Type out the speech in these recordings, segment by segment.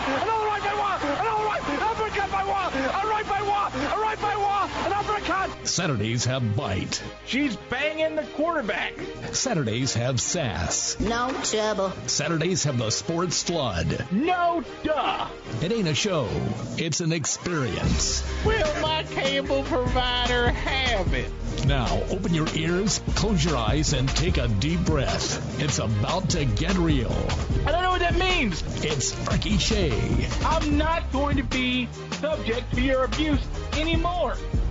another right by Waugh, another right, uppercut by Waugh, a right by Waugh, a right by Waugh, an uppercut. Saturdays have bite. She's banging the quarterback. Saturdays have sass. No trouble. Saturdays have the sports flood. No duh. It ain't a show. It's an experience. Will my cable provider have it? Now, open your ears, close your eyes, and take a deep breath. It's about to get real. I don't know what that means. It's Frankie Shay. I'm not going to be subject to your abuse anymore.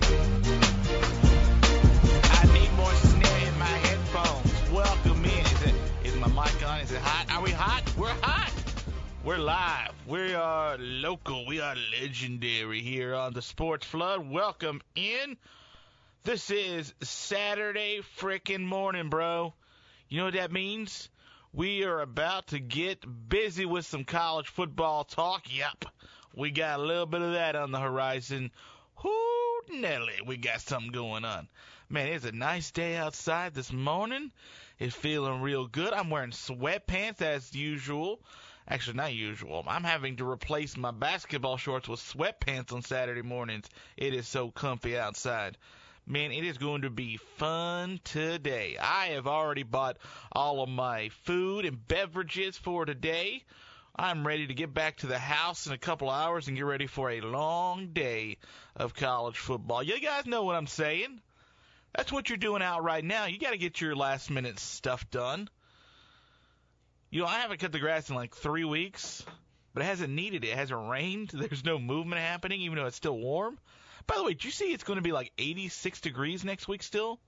I need more snare in my headphones. Welcome in. Is my mic on? Is it hot? Are we hot? We're hot. We're live. We are local. We are legendary here on the Sports Flood. Welcome in. This is Saturday frickin' morning, bro. You know what that means? We are about to get busy with some college football talk. Yep, we got a little bit of that on the horizon. Hoo, Nelly, we got something going on. Man, it's a nice day outside this morning. It's feeling real good. I'm wearing sweatpants as usual. Actually, not usual. I'm having to replace my basketball shorts with sweatpants on Saturday mornings. It is so comfy outside. Man, it is going to be fun today. I have already bought all of my food and beverages for today. I'm ready to get back to the house in a couple hours and get ready for a long day of college football. You guys know what I'm saying. That's what you're doing out right now. You got to get your last-minute stuff done. You know, I haven't cut the grass in like 3 weeks, but it hasn't needed it. It hasn't rained. There's no movement happening, even though it's still warm. By the way, did you see it's going to be like 86 degrees next week still?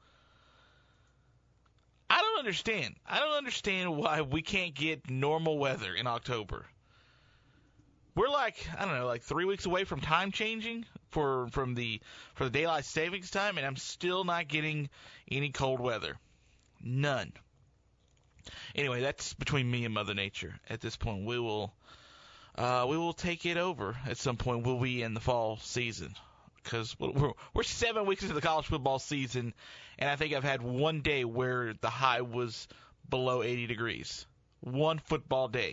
I don't understand. I don't understand why we can't get normal weather in October. We're like, I don't know, like 3 weeks away from time changing for the daylight savings time, and I'm still not getting any cold weather. None. Anyway, that's between me and Mother Nature. At this point, we will take it over at some point. We'll be in the fall season. Because we're 7 weeks into the college football season, and I think I've had one day where the high was below 80 degrees. One football day.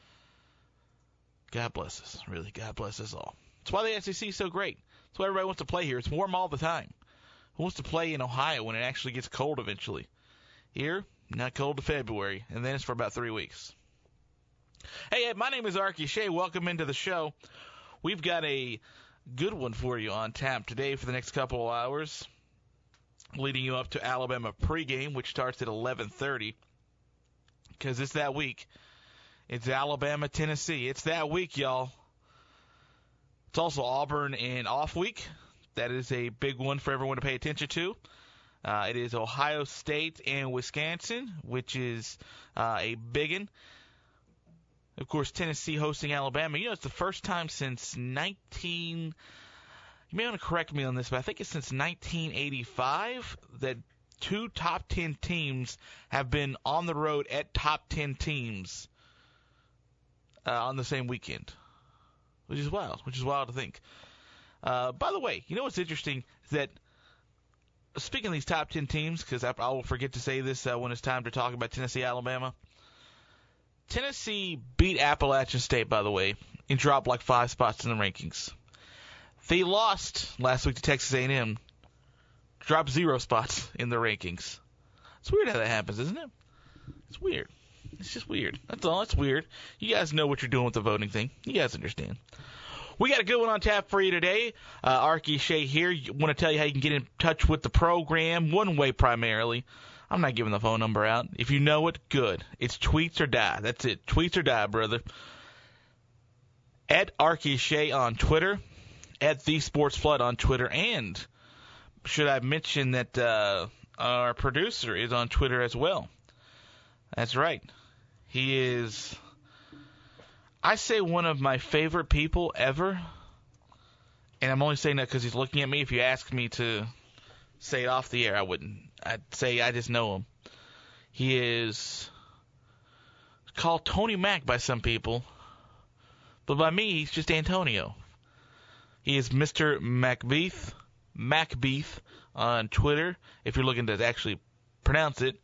God bless us. Really, God bless us all. That's why the SEC is so great. That's why everybody wants to play here. It's warm all the time. Who wants to play in Ohio when it actually gets cold eventually? Here, not cold to February, and then it's for about 3 weeks. Hey, my name is Arky Shay. Welcome into the show. We've got a good one for you on tap today for the next couple of hours, leading you up to Alabama pregame, which starts at 11:30, because it's that week. It's Alabama, Tennessee. It's that week, y'all. It's also Auburn and off week. That is a big one for everyone to pay attention to. It is Ohio State and Wisconsin, which is a biggin. Of course, Tennessee hosting Alabama. You know, it's the first time since you may want to correct me on this, but I think it's since 1985 that two top 10 teams have been on the road at top 10 teams on the same weekend, which is wild to think. By the way, you know what's interesting is that, speaking of these top 10 teams, because I will forget to say this when it's time to talk about Tennessee, Alabama, Tennessee beat Appalachian State, by the way, and dropped like 5 spots in the rankings. They lost last week to Texas A&M, dropped 0 spots in the rankings. It's weird how that happens, isn't it? It's weird. It's just weird. That's all. It's weird. You guys know what you're doing with the voting thing. You guys understand. We got a good one on tap for you today. Arky Shay here. Want to tell you how you can get in touch with the program. One way primarily. I'm not giving the phone number out. If you know it, good. It's tweets or die. That's it. Tweets or die, brother. At Arky Shay on Twitter. At The Sports Flood on Twitter. And should I mention that our producer is on Twitter as well? That's right. He is, I say, one of my favorite people ever. And I'm only saying that because he's looking at me. If you ask me to say it off the air, I wouldn't. I'd say I just know him. He is called Tony Mac by some people, but by me, he's just Antonio. He is Mr. Macbeath on Twitter. If you're looking to actually pronounce it,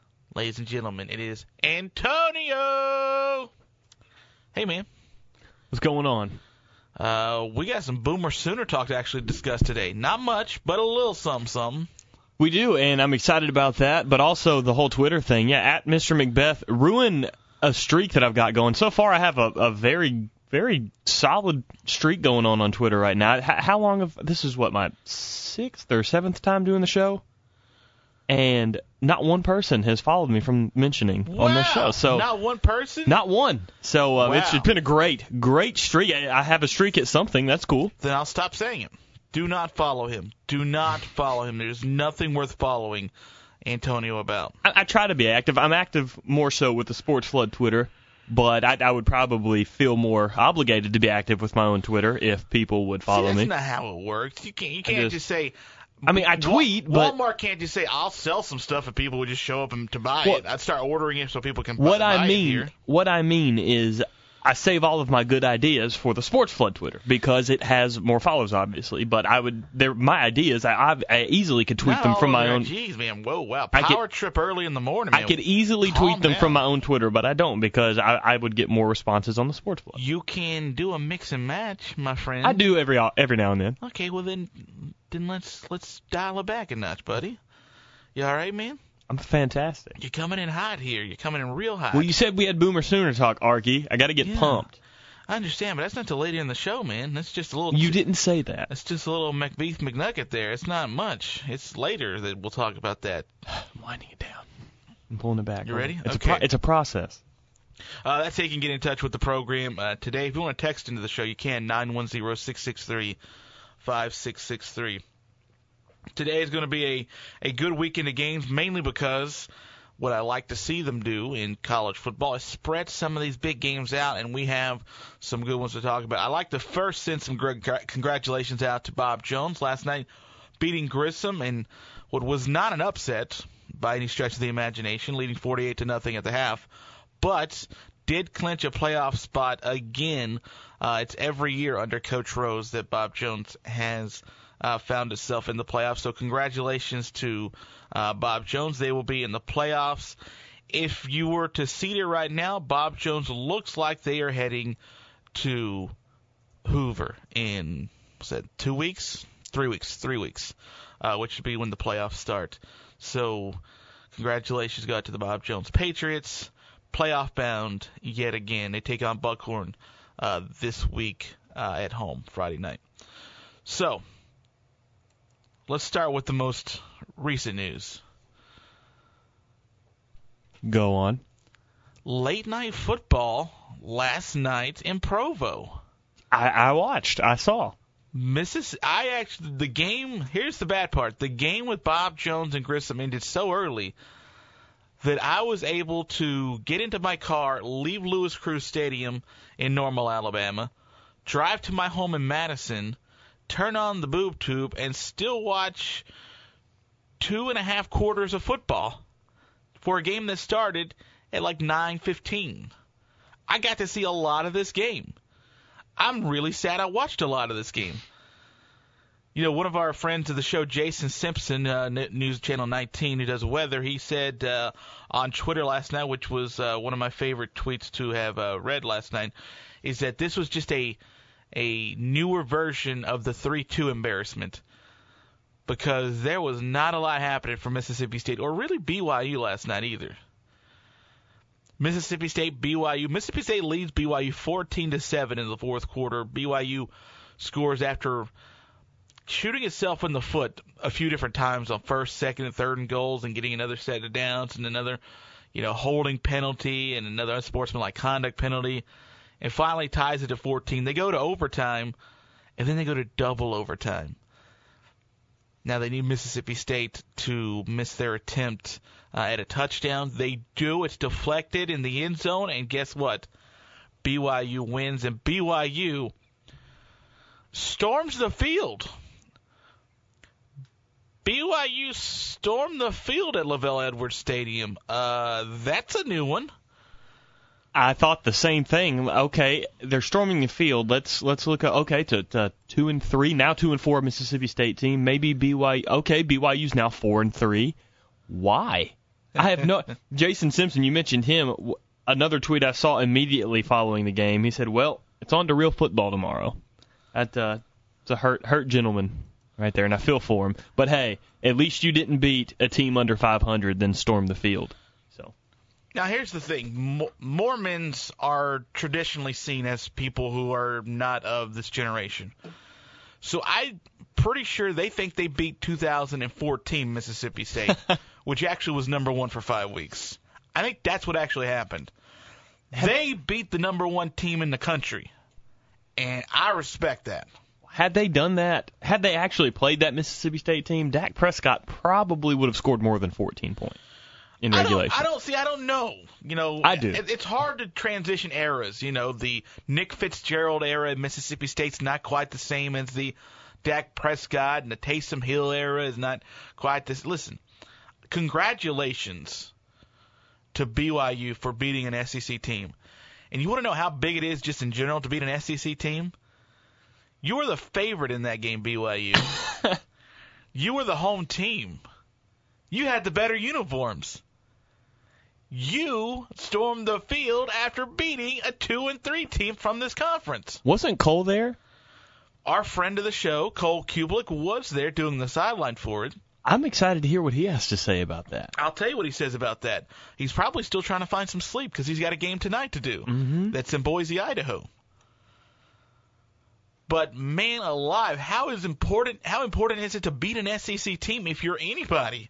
ladies and gentlemen, it is Antonio. Hey, man. What's going on? We got some Boomer Sooner talk to actually discuss today. Not much, but a little something. We do, and I'm excited about that, but also the whole Twitter thing. Yeah, at Mr. Macbeth, ruin a streak that I've got going. So far, I have a very, very solid streak going on Twitter right now. How long this is what, my 6th or 7th time doing the show? And not one person has followed me from mentioning on this show. So not one person? Not one. So wow. It's been a great streak. I have a streak at something. That's cool. Then I'll stop saying it. Do not follow him. Do not follow him. There's nothing worth following Antonio about. I try to be active. I'm active more so with the Sports Flood Twitter, but I would probably feel more obligated to be active with my own Twitter if people would follow me. That's not how it works. You can't just say... I mean, I tweet, but... Walmart can't just say, I'll sell some stuff if people would just show up to buy it. I'd start ordering it so people can buy it here. What I mean is I save all of my good ideas for the Sports Flood Twitter because it has more followers, obviously. But my ideas, I easily could tweet them from my own... Jeez, man. Whoa, wow. Power trip early in the morning, man. I could easily tweet them from my own Twitter, but I don't because I would get more responses on the Sports Flood. You can do a mix and match, my friend. I do every now and then. Okay, well then let's dial it back a notch, buddy. You all right, man? I'm fantastic. You're coming in hot here. You're coming in real hot. Well, you said we had Boomer Sooner talk, Arky. I got to get pumped. I understand, but that's not till later in the show, man. That's just a little... You didn't say that. That's just a little McBeef McNugget there. It's not much. It's later that we'll talk about that. I'm winding it down. I'm pulling it back. You ready? It's a process. That's how you can get in touch with the program today. If you want to text into the show, you can, 910-663-5663. Today is going to be a good weekend of games, mainly because what I like to see them do in college football is spread some of these big games out, and we have some good ones to talk about. I'd like to first send some congratulations out to Bob Jones last night, beating Grissom in what was not an upset by any stretch of the imagination, leading 48-0 at the half, but did clinch a playoff spot again. It's every year under Coach Rose that Bob Jones has found itself in the playoffs. So congratulations to Bob Jones. They will be in the playoffs. If you were to seed it right now, Bob Jones looks like they are heading to Hoover in, 2 weeks? 3 weeks. 3 weeks, which would be when the playoffs start. So congratulations go out to the Bob Jones Patriots. Playoff bound yet again. They take on Buckhorn this week at home, Friday night. So let's start with the most recent news. Go on. Late night football last night in Provo. I watched. I saw. The game, here's the bad part. The game with Bob Jones and Grissom ended so early that I was able to get into my car, leave Lewis Cruz Stadium in Normal, Alabama, drive to my home in Madison, turn on the boob tube, and still watch 2.5 quarters of football for a game that started at like 9:15. I got to see a lot of this game. I'm really sad I watched a lot of this game. You know, one of our friends of the show, Jason Simpson, News Channel 19, who does weather, he said on Twitter last night, which was one of my favorite tweets to have read last night, is that this was just a newer version of the 3-2 embarrassment, because there was not a lot happening for Mississippi State, or really BYU last night either. Mississippi State leads BYU 14-7 in the fourth quarter. BYU scores after shooting itself in the foot a few different times on first, second, and third and goals, and getting another set of downs and another, holding penalty and another unsportsmanlike conduct penalty, and finally ties it to 14. They go to overtime, and then they go to double overtime. Now they need Mississippi State to miss their attempt at a touchdown. They do. It's deflected in the end zone, and guess what? BYU wins, and BYU storms the field. BYU stormed the field at LaVell Edwards Stadium. That's a new one. I thought the same thing. Okay, they're storming the field. Let's look at to 2-3 now 2-4 Mississippi State team. Maybe BYU. Okay, BYU's now 4-3. Why? I have no. Jason Simpson, you mentioned him. Another tweet I saw immediately following the game. He said, "Well, It's on to real football tomorrow. It's a hurt gentleman right there, and I feel for him. But, hey, at least you didn't beat a team under 500 then storm the field. So Now, here's the thing. Mormons are traditionally seen as people who are not of this generation. So I'm pretty sure they think they beat 2014 Mississippi State, which actually was number 1 for 5 weeks. I think that's what actually happened. They beat the number 1 team in the country, and I respect that. Had they done that, had they actually played that Mississippi State team, Dak Prescott probably would have scored more than 14 points in regulation. I don't know. I do. It's hard to transition eras. The Nick Fitzgerald era at Mississippi State's not quite the same as the Dak Prescott, and the Taysom Hill era is not quite this. Listen, congratulations to BYU for beating an SEC team. And you want to know how big it is just in general to beat an SEC team? You were the favorite in that game, BYU. You were the home team. You had the better uniforms. You stormed the field after beating a 2-3 team from this conference. Wasn't Cole there? Our friend of the show, Cole Kublik, was there doing the sideline for it. I'm excited to hear what he has to say about that. I'll tell you what he says about that. He's probably still trying to find some sleep because he's got a game tonight to do. Mm-hmm. That's in Boise, Idaho. But, man alive, how important is it to beat an SEC team if you're anybody?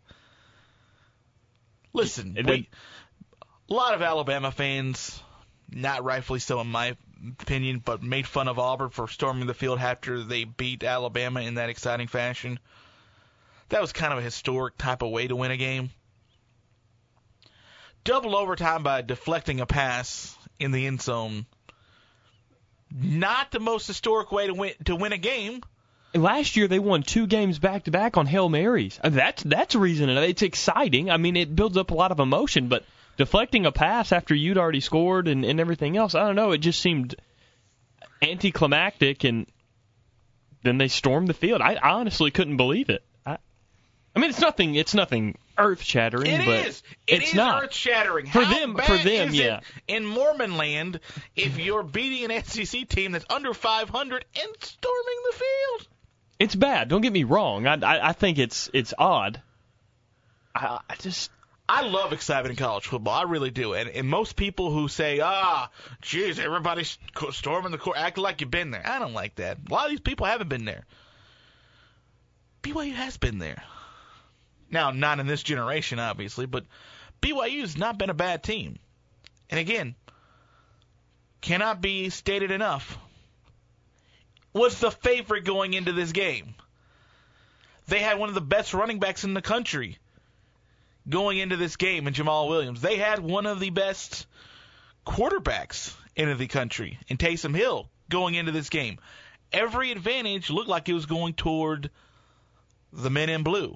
Listen, a lot of Alabama fans, not rightfully so in my opinion, but made fun of Auburn for storming the field after they beat Alabama in that exciting fashion. That was kind of a historic type of way to win a game. Double overtime by deflecting a pass in the end zone. Not the most historic way to win a game. Last year they won 2 games back-to-back on Hail Marys. That's a reason. It's exciting. I mean, it builds up a lot of emotion, but deflecting a pass after you'd already scored and everything else, I don't know, it just seemed anticlimactic, and then they stormed the field. I honestly couldn't believe it. I mean, it's nothing earth-shattering, it's not earth-shattering. For them, yeah. In Mormon land, if you're beating an SEC team that's under 500 and storming the field, it's bad. Don't get me wrong. I think it's odd. I love excitement in college football. I really do. And most people who say, geez, everybody's storming the court, acting like you've been there. I don't like that. A lot of these people haven't been there. BYU has been there. Now, not in this generation, obviously, but BYU's not been a bad team. And again, cannot be stated enough, was the favorite going into this game. They had one of the best running backs in the country going into this game in Jamal Williams. They had one of the best quarterbacks in the country in Taysom Hill going into this game. Every advantage looked like it was going toward the men in blue.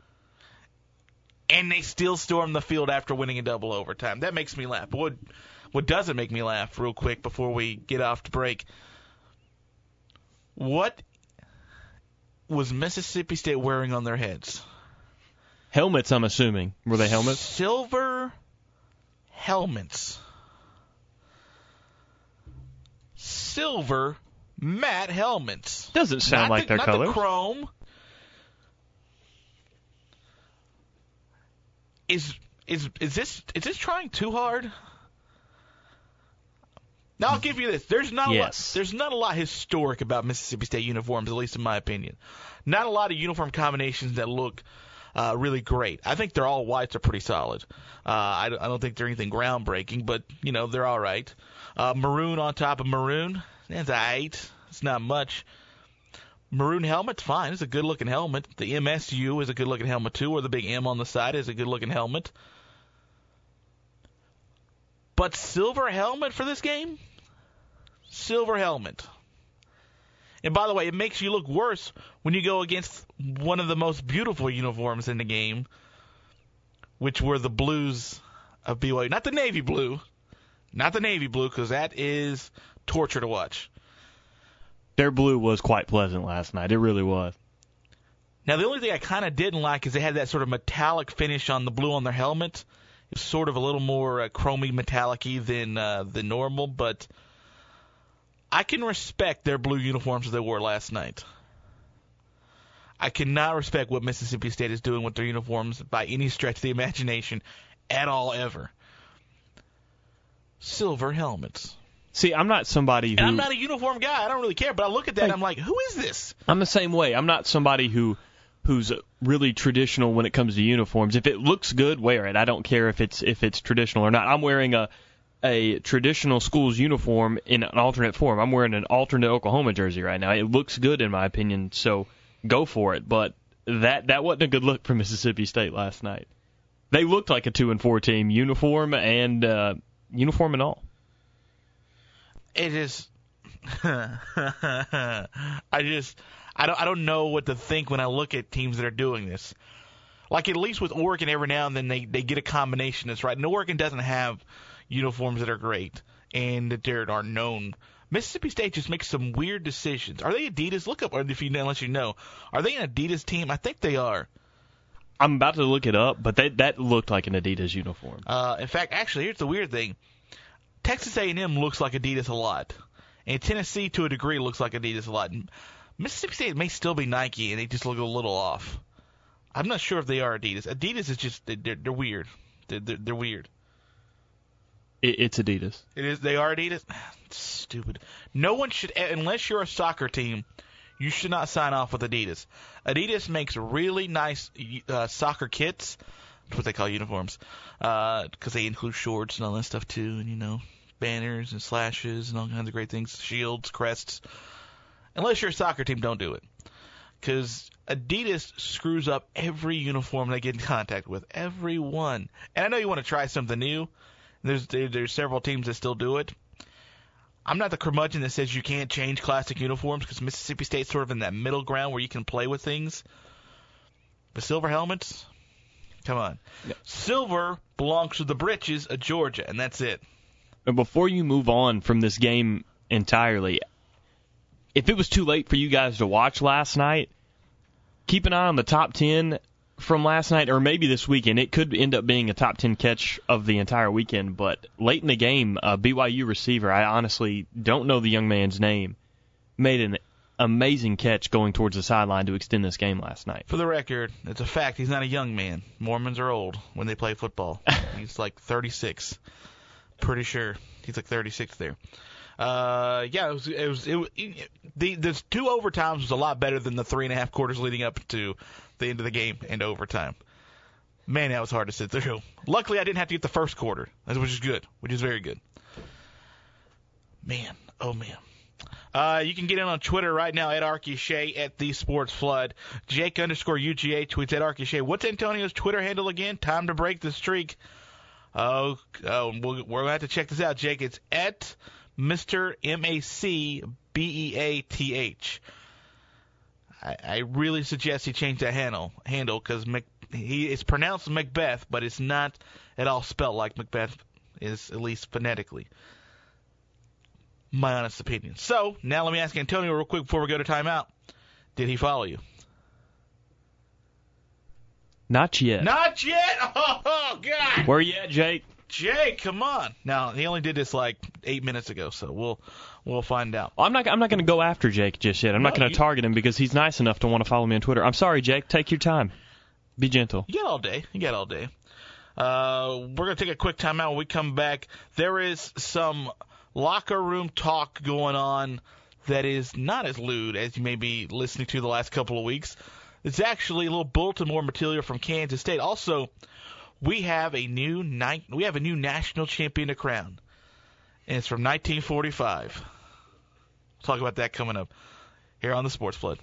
And they still stormed the field after winning in double overtime. That makes me laugh. But what doesn't make me laugh, real quick, before we get off to break, what was Mississippi State wearing on their heads? Helmets, I'm assuming. Were they helmets? Silver helmets. Silver matte helmets. Doesn't sound like their colors. Not the chrome. Is this trying too hard? Now I'll give you this. There's not a lot historic about Mississippi State uniforms, at least in my opinion. Not a lot of uniform combinations that look really great. I think they're all whites are pretty solid. I don't think they're anything groundbreaking, but they're all right. Maroon on top of maroon, that's all right. It's not much. Maroon helmet's fine. It's a good-looking helmet. The MSU is a good-looking helmet, too, or the big M on the side is a good-looking helmet. But silver helmet for this game? Silver helmet. And by the way, it makes you look worse when you go against one of the most beautiful uniforms in the game, which were the blues of BYU. Not the navy blue. Not the navy blue, because that is torture to watch. Their blue was quite pleasant last night. It really was. Now, the only thing I kind of didn't like is they had that sort of metallic finish on the blue on their helmet. It was sort of a little more chromy metallic-y than normal, but I can respect their blue uniforms that they wore last night. I cannot respect what Mississippi State is doing with their uniforms by any stretch of the imagination at all, ever. Silver helmets. See, I'm not somebody who... And I'm not a uniform guy. I don't really care. But I look at that and I'm like, who is this? I'm the same way. I'm not somebody who's really traditional when it comes to uniforms. If it looks good, wear it. I don't care if it's traditional or not. I'm wearing a traditional school's uniform in an alternate form. I'm wearing an alternate Oklahoma jersey right now. It looks good in my opinion, so go for it. But that wasn't a good look for Mississippi State last night. They looked like a 2-4 team, uniform and all. It is. I don't know what to think when I look at teams that are doing this. Like at least with Oregon, every now and then they get a combination that's right. And Oregon doesn't have uniforms that are great and that they are known. Mississippi State just makes some weird decisions. Are they Adidas? Look up unless you know. Are they an Adidas team? I think they are. I'm about to look it up, but that looked like an Adidas uniform. In fact, actually, here's the weird thing. Texas A&M looks like Adidas a lot. And Tennessee, to a degree, looks like Adidas a lot. Mississippi State may still be Nike, and they just look a little off. I'm not sure if they are Adidas. Adidas is just, they're weird. They're weird. It's Adidas. It is. They are Adidas? Stupid. No one should, unless you're a soccer team, you should not sign off with Adidas. Adidas makes really nice soccer kits. That's what they call uniforms. Because they include shorts and all that stuff too, and banners and slashes and all kinds of great things, shields, crests. Unless you're a soccer team, don't do it. Because Adidas screws up every uniform they get in contact with. Every one. And I know you want to try something new. There's several teams that still do it. I'm not the curmudgeon that says you can't change classic uniforms, because Mississippi State's sort of in that middle ground where you can play with things. But silver helmets? Come on. Yeah. Silver belongs to the britches of Georgia, and that's it. Before you move on from this game entirely, if it was too late for you guys to watch last night, keep an eye on the top 10 from last night, or maybe this weekend. It could end up being a top 10 catch of the entire weekend, but late in the game, a BYU receiver, I honestly don't know the young man's name, made an amazing catch going towards the sideline to extend this game last night. For the record, it's a fact, he's not a young man. Mormons are old when they play football. He's like 36. Pretty sure he's like 36 there. The 2 overtimes was a lot better than the 3.5 quarters leading up to the end of the game and overtime. Man, that was hard to sit through. Luckily, I didn't have to get the first quarter, which is good, which is very good. Man, oh man. You can get in on Twitter right now at Arky Shea at The Sports Flood. Jake_UGA tweets at Arky Shea. What's Antonio's Twitter handle again? Time to break the streak. We're going to have to check this out, Jake. It's at Mr. MACBEATH. I really suggest he change that handle because it's pronounced Macbeth, but it's not at all spelled like Macbeth is, at least phonetically. My honest opinion. So, now let me ask Antonio real quick before we go to timeout. Did he follow you? Not yet. Not yet? Oh, God. Where you at, Jake? Jake, come on. Now, he only did this like 8 minutes ago, so we'll find out. I'm not going to go after Jake just yet. I'm not going to target him because he's nice enough to want to follow me on Twitter. I'm sorry, Jake. Take your time. Be gentle. You got all day. We're going to take a quick timeout. When we come back, there is some locker room talk going on that is not as lewd as you may be listening to the last couple of weeks. It's actually a little bulletin board material from Kansas State. Also, we have a new national champion to crown, and it's from 1945. We'll talk about that coming up here on the Sports Flood.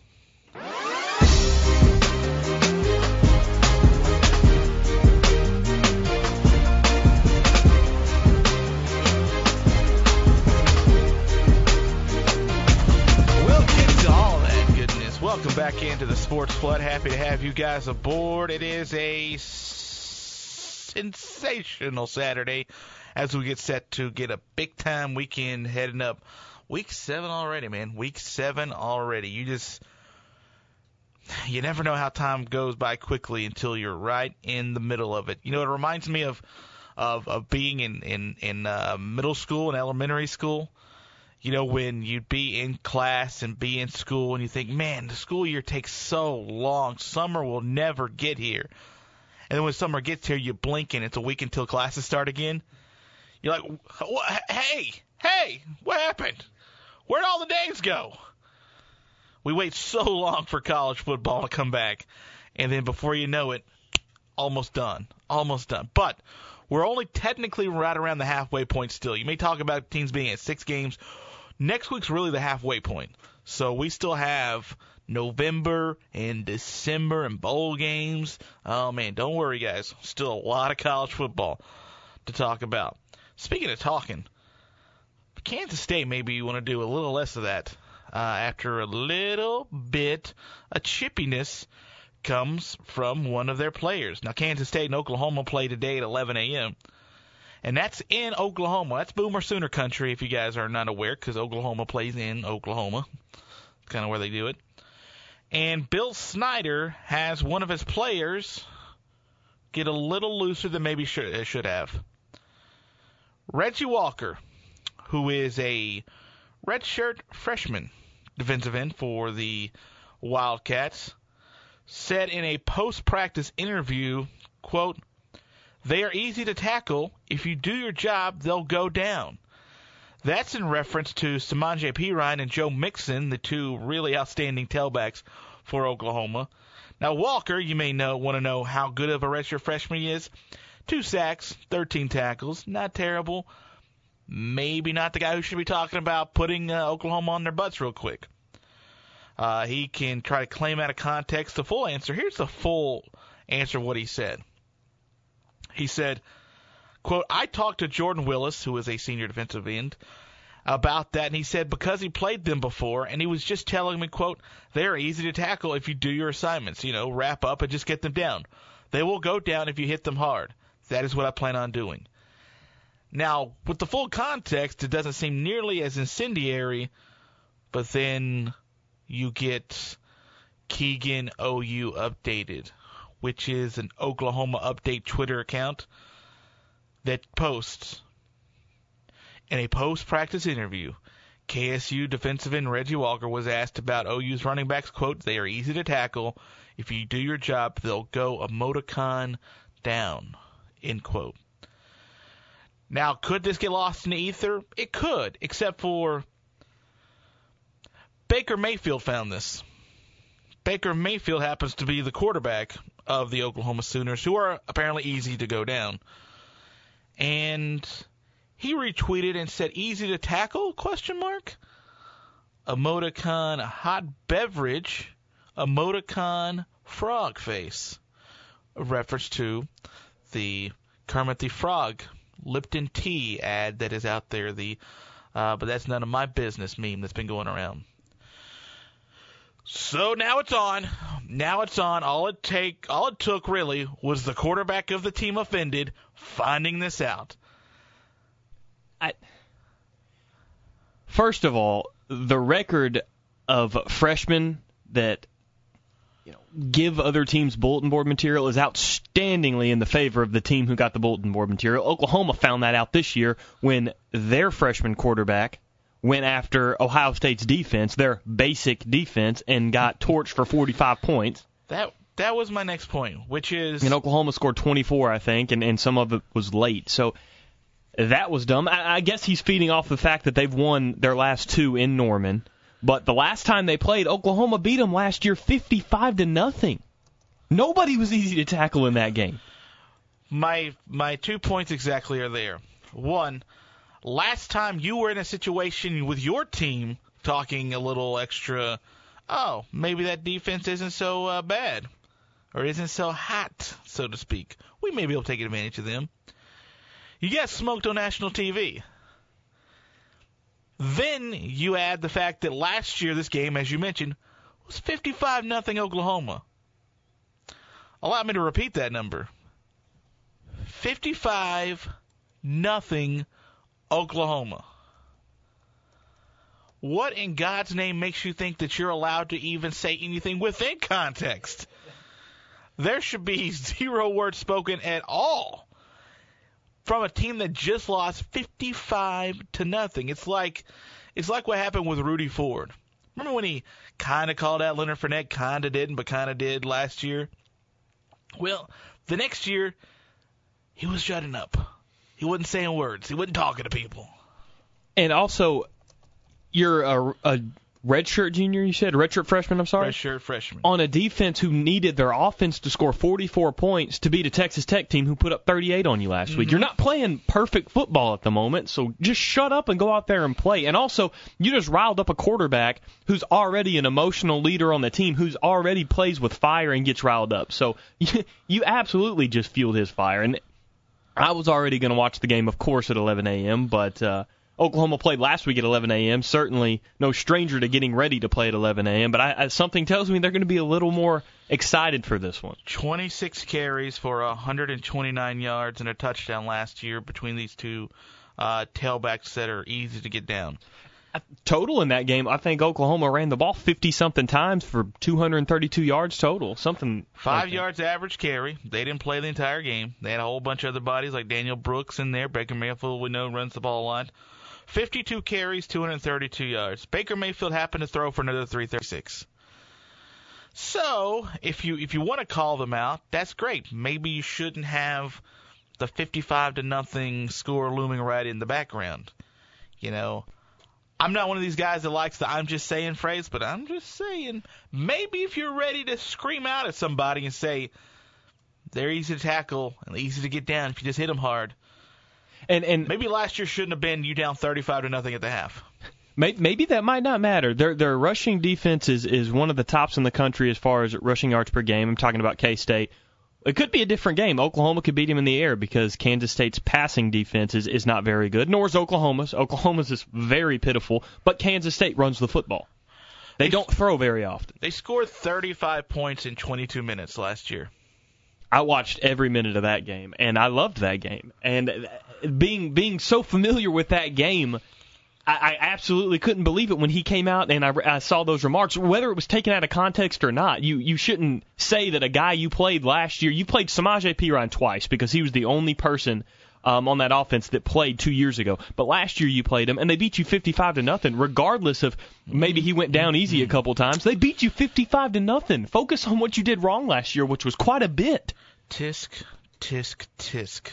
Welcome back into the Sports Flood. Happy to have you guys aboard. It is a sensational Saturday as we get set to get a big-time weekend heading up. Week 7 already, man. Week 7 already. You never know how time goes by quickly until you're right in the middle of it. It reminds me of being in middle school and elementary school. You know, when you'd be in class and be in school and you think, man, the school year takes so long. Summer will never get here. And then when summer gets here, you blink and it's a week until classes start again. You're like, hey, what happened? Where'd all the days go? We wait so long for college football to come back. And then before you know it, almost done. But we're only technically right around the halfway point still. You may talk about teams being at 6 games. Next week's really the halfway point. So we still have November and December and bowl games. Oh, man, don't worry, guys. Still a lot of college football to talk about. Speaking of talking, Kansas State, maybe you want to do a little less of that after a little bit of chippiness comes from one of their players. Now, Kansas State and Oklahoma play today at 11 a.m., and that's in Oklahoma. That's Boomer Sooner country, if you guys are not aware, because Oklahoma plays in Oklahoma. That's kind of where they do it. And Bill Snyder has one of his players get a little looser than maybe should have. Reggie Walker, who is a redshirt freshman defensive end for the Wildcats, said in a post-practice interview, quote, "They are easy to tackle. If you do your job, they'll go down." That's in reference to Samaje Perine and Joe Mixon, the two really outstanding tailbacks for Oklahoma. Now, Walker, you may want to know how good of a redshirt freshman he is. 2 sacks, 13 tackles, not terrible. Maybe not the guy who should be talking about putting Oklahoma on their butts real quick. He can try to claim out of context the full answer. Here's the full answer of what he said. He said, quote, "I talked to Jordan Willis, who is a senior defensive end, about that, and he said because he played them before, and he was just telling me, quote, they're easy to tackle if you do your assignments, wrap up and just get them down. They will go down if you hit them hard. That is what I plan on doing." Now, with the full context, it doesn't seem nearly as incendiary, but then you get Keegan OU Updated, which is an Oklahoma Update Twitter account that posts in a post-practice interview, KSU defensive end Reggie Walker was asked about OU's running backs, quote, "They are easy to tackle. If you do your job, they'll go emoticon down," end quote. Now, could this get lost in the ether? It could, except for Baker Mayfield found this. Baker Mayfield happens to be the quarterback of the Oklahoma Sooners, who are apparently easy to go down. And he retweeted and said, "Easy to tackle, ? Emoticon hot beverage, emoticon frog face. A reference to the Kermit the Frog Lipton tea ad that is out there, but that's none of my business meme that's been going around. So now it's on. All it took really was the quarterback of the team offended finding this out. First of all, the record of freshmen that give other teams bulletin board material is outstandingly in the favor of the team who got the bulletin board material. Oklahoma found that out this year when their freshman quarterback went after Ohio State's defense, their basic defense, and got torched for 45 points. That was my next point, which is... And Oklahoma scored 24, I think, and some of it was late. So that was dumb. I guess he's feeding off the fact that they've won their last 2 in Norman. But the last time they played, Oklahoma beat them last year 55-0. Nobody was easy to tackle in that game. My 2 points exactly are there. One, last time you were in a situation with your team talking a little extra, maybe that defense isn't so bad or isn't so hot, so to speak. We may be able to take advantage of them. You got smoked on national TV. Then you add the fact that last year this game, as you mentioned, was 55-0 Oklahoma. Allow me to repeat that number. 55-0 Oklahoma. What in God's name makes you think that you're allowed to even say anything within context? There should be 0 words spoken at all. from a team that just lost 55-0. It's like what happened with Rudy Ford. Remember when he kind of called out Leonard Fournette, kind of didn't, but kind of did last year? Well, the next year, he was shutting up. He wasn't saying words. He wasn't talking to people. And also, you're a redshirt junior, you said? Redshirt freshman, I'm sorry? Redshirt freshman. On a defense who needed their offense to score 44 points to beat a Texas Tech team who put up 38 on you last week. You're not playing perfect football at the moment, so just shut up and go out there and play. And also, you just riled up a quarterback who's already an emotional leader on the team, who's already plays with fire and gets riled up. So you absolutely just fueled his fire. And I was already going to watch the game, of course, at 11 a.m., but Oklahoma played last week at 11 a.m. Certainly no stranger to getting ready to play at 11 a.m., but something tells me they're going to be a little more excited for this one. 26 carries for 129 yards and a touchdown last year between these two tailbacks that are easy to get down. Total in that game, I think Oklahoma ran the ball 50-something times for 232 yards total. Something 5 like yards average carry. They didn't play the entire game. They had a whole bunch of other bodies like Daniel Brooks in there. Baker Mayfield, we know, runs the ball a lot. 52 carries, 232 yards. Baker Mayfield happened to throw for another 336. So, if you want to call them out, that's great. Maybe you shouldn't have the 55-0 score looming right in the background. You know, I'm not one of these guys that likes the I'm just saying phrase, but I'm just saying, maybe if you're ready to scream out at somebody and say, they're easy to tackle and easy to get down if you just hit them hard. And maybe last year shouldn't have been you down 35-0 at the half. Maybe that might not matter. Their rushing defense is one of the tops in the country as far as rushing yards per game. I'm talking about K-State. It could be a different game. Oklahoma could beat him in the air because Kansas State's passing defense is not very good, nor is Oklahoma's. Oklahoma's is very pitiful, but Kansas State runs the football. They don't throw very often. They scored 35 points in 22 minutes last year. I watched every minute of that game, and I loved that game. And being so familiar with that game, I absolutely couldn't believe it when he came out and I saw those remarks. Whether it was taken out of context or not, you shouldn't say that a guy you played last year, you played Samaje Perine twice because he was the only person on that offense that played 2 years ago. But last year you played him, and they beat you 55-0, regardless of maybe he went down easy a couple times. They beat you 55-0. Focus on what you did wrong last year, which was quite a bit. Tisk, tisk, tisk.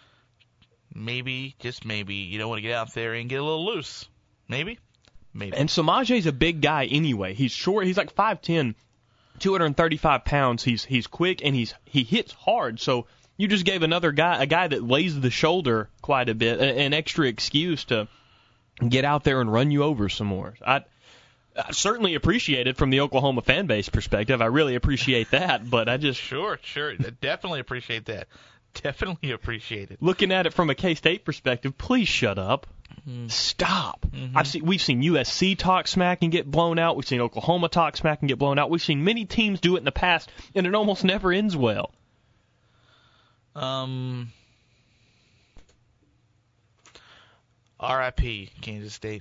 Maybe, just maybe, you don't want to get out there and get a little loose. Maybe. And Samaje's a big guy anyway. He's short. He's like 5'10", 235 pounds. He's quick, and he hits hard. So you just gave a guy that lays the shoulder quite a bit, an extra excuse to get out there and run you over some more. I certainly appreciate it from the Oklahoma fan base perspective. I really appreciate that, but I just... Sure. Definitely appreciate that. Definitely appreciate it. Looking at it from a K-State perspective, please shut up. Mm-hmm. Stop. Mm-hmm. We've seen USC talk smack and get blown out. We've seen Oklahoma talk smack and get blown out. We've seen many teams do it in the past, and it almost never ends well. R.I.P. Kansas State.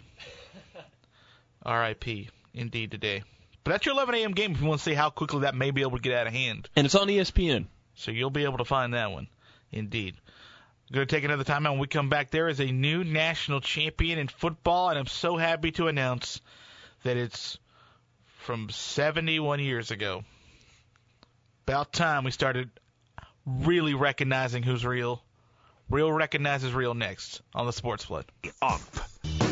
R.I.P. Indeed today. But that's your 11 a.m. game if you want to see how quickly that may be able to get out of hand. And it's on ESPN. So you'll be able to find that one. Indeed. We're going to take another time out. When we come back, there is a new national champion in football, and I'm so happy to announce that it's from 71 years ago. About time we started really recognizing who's real. Real recognizes real next on the Sports Flood. Off.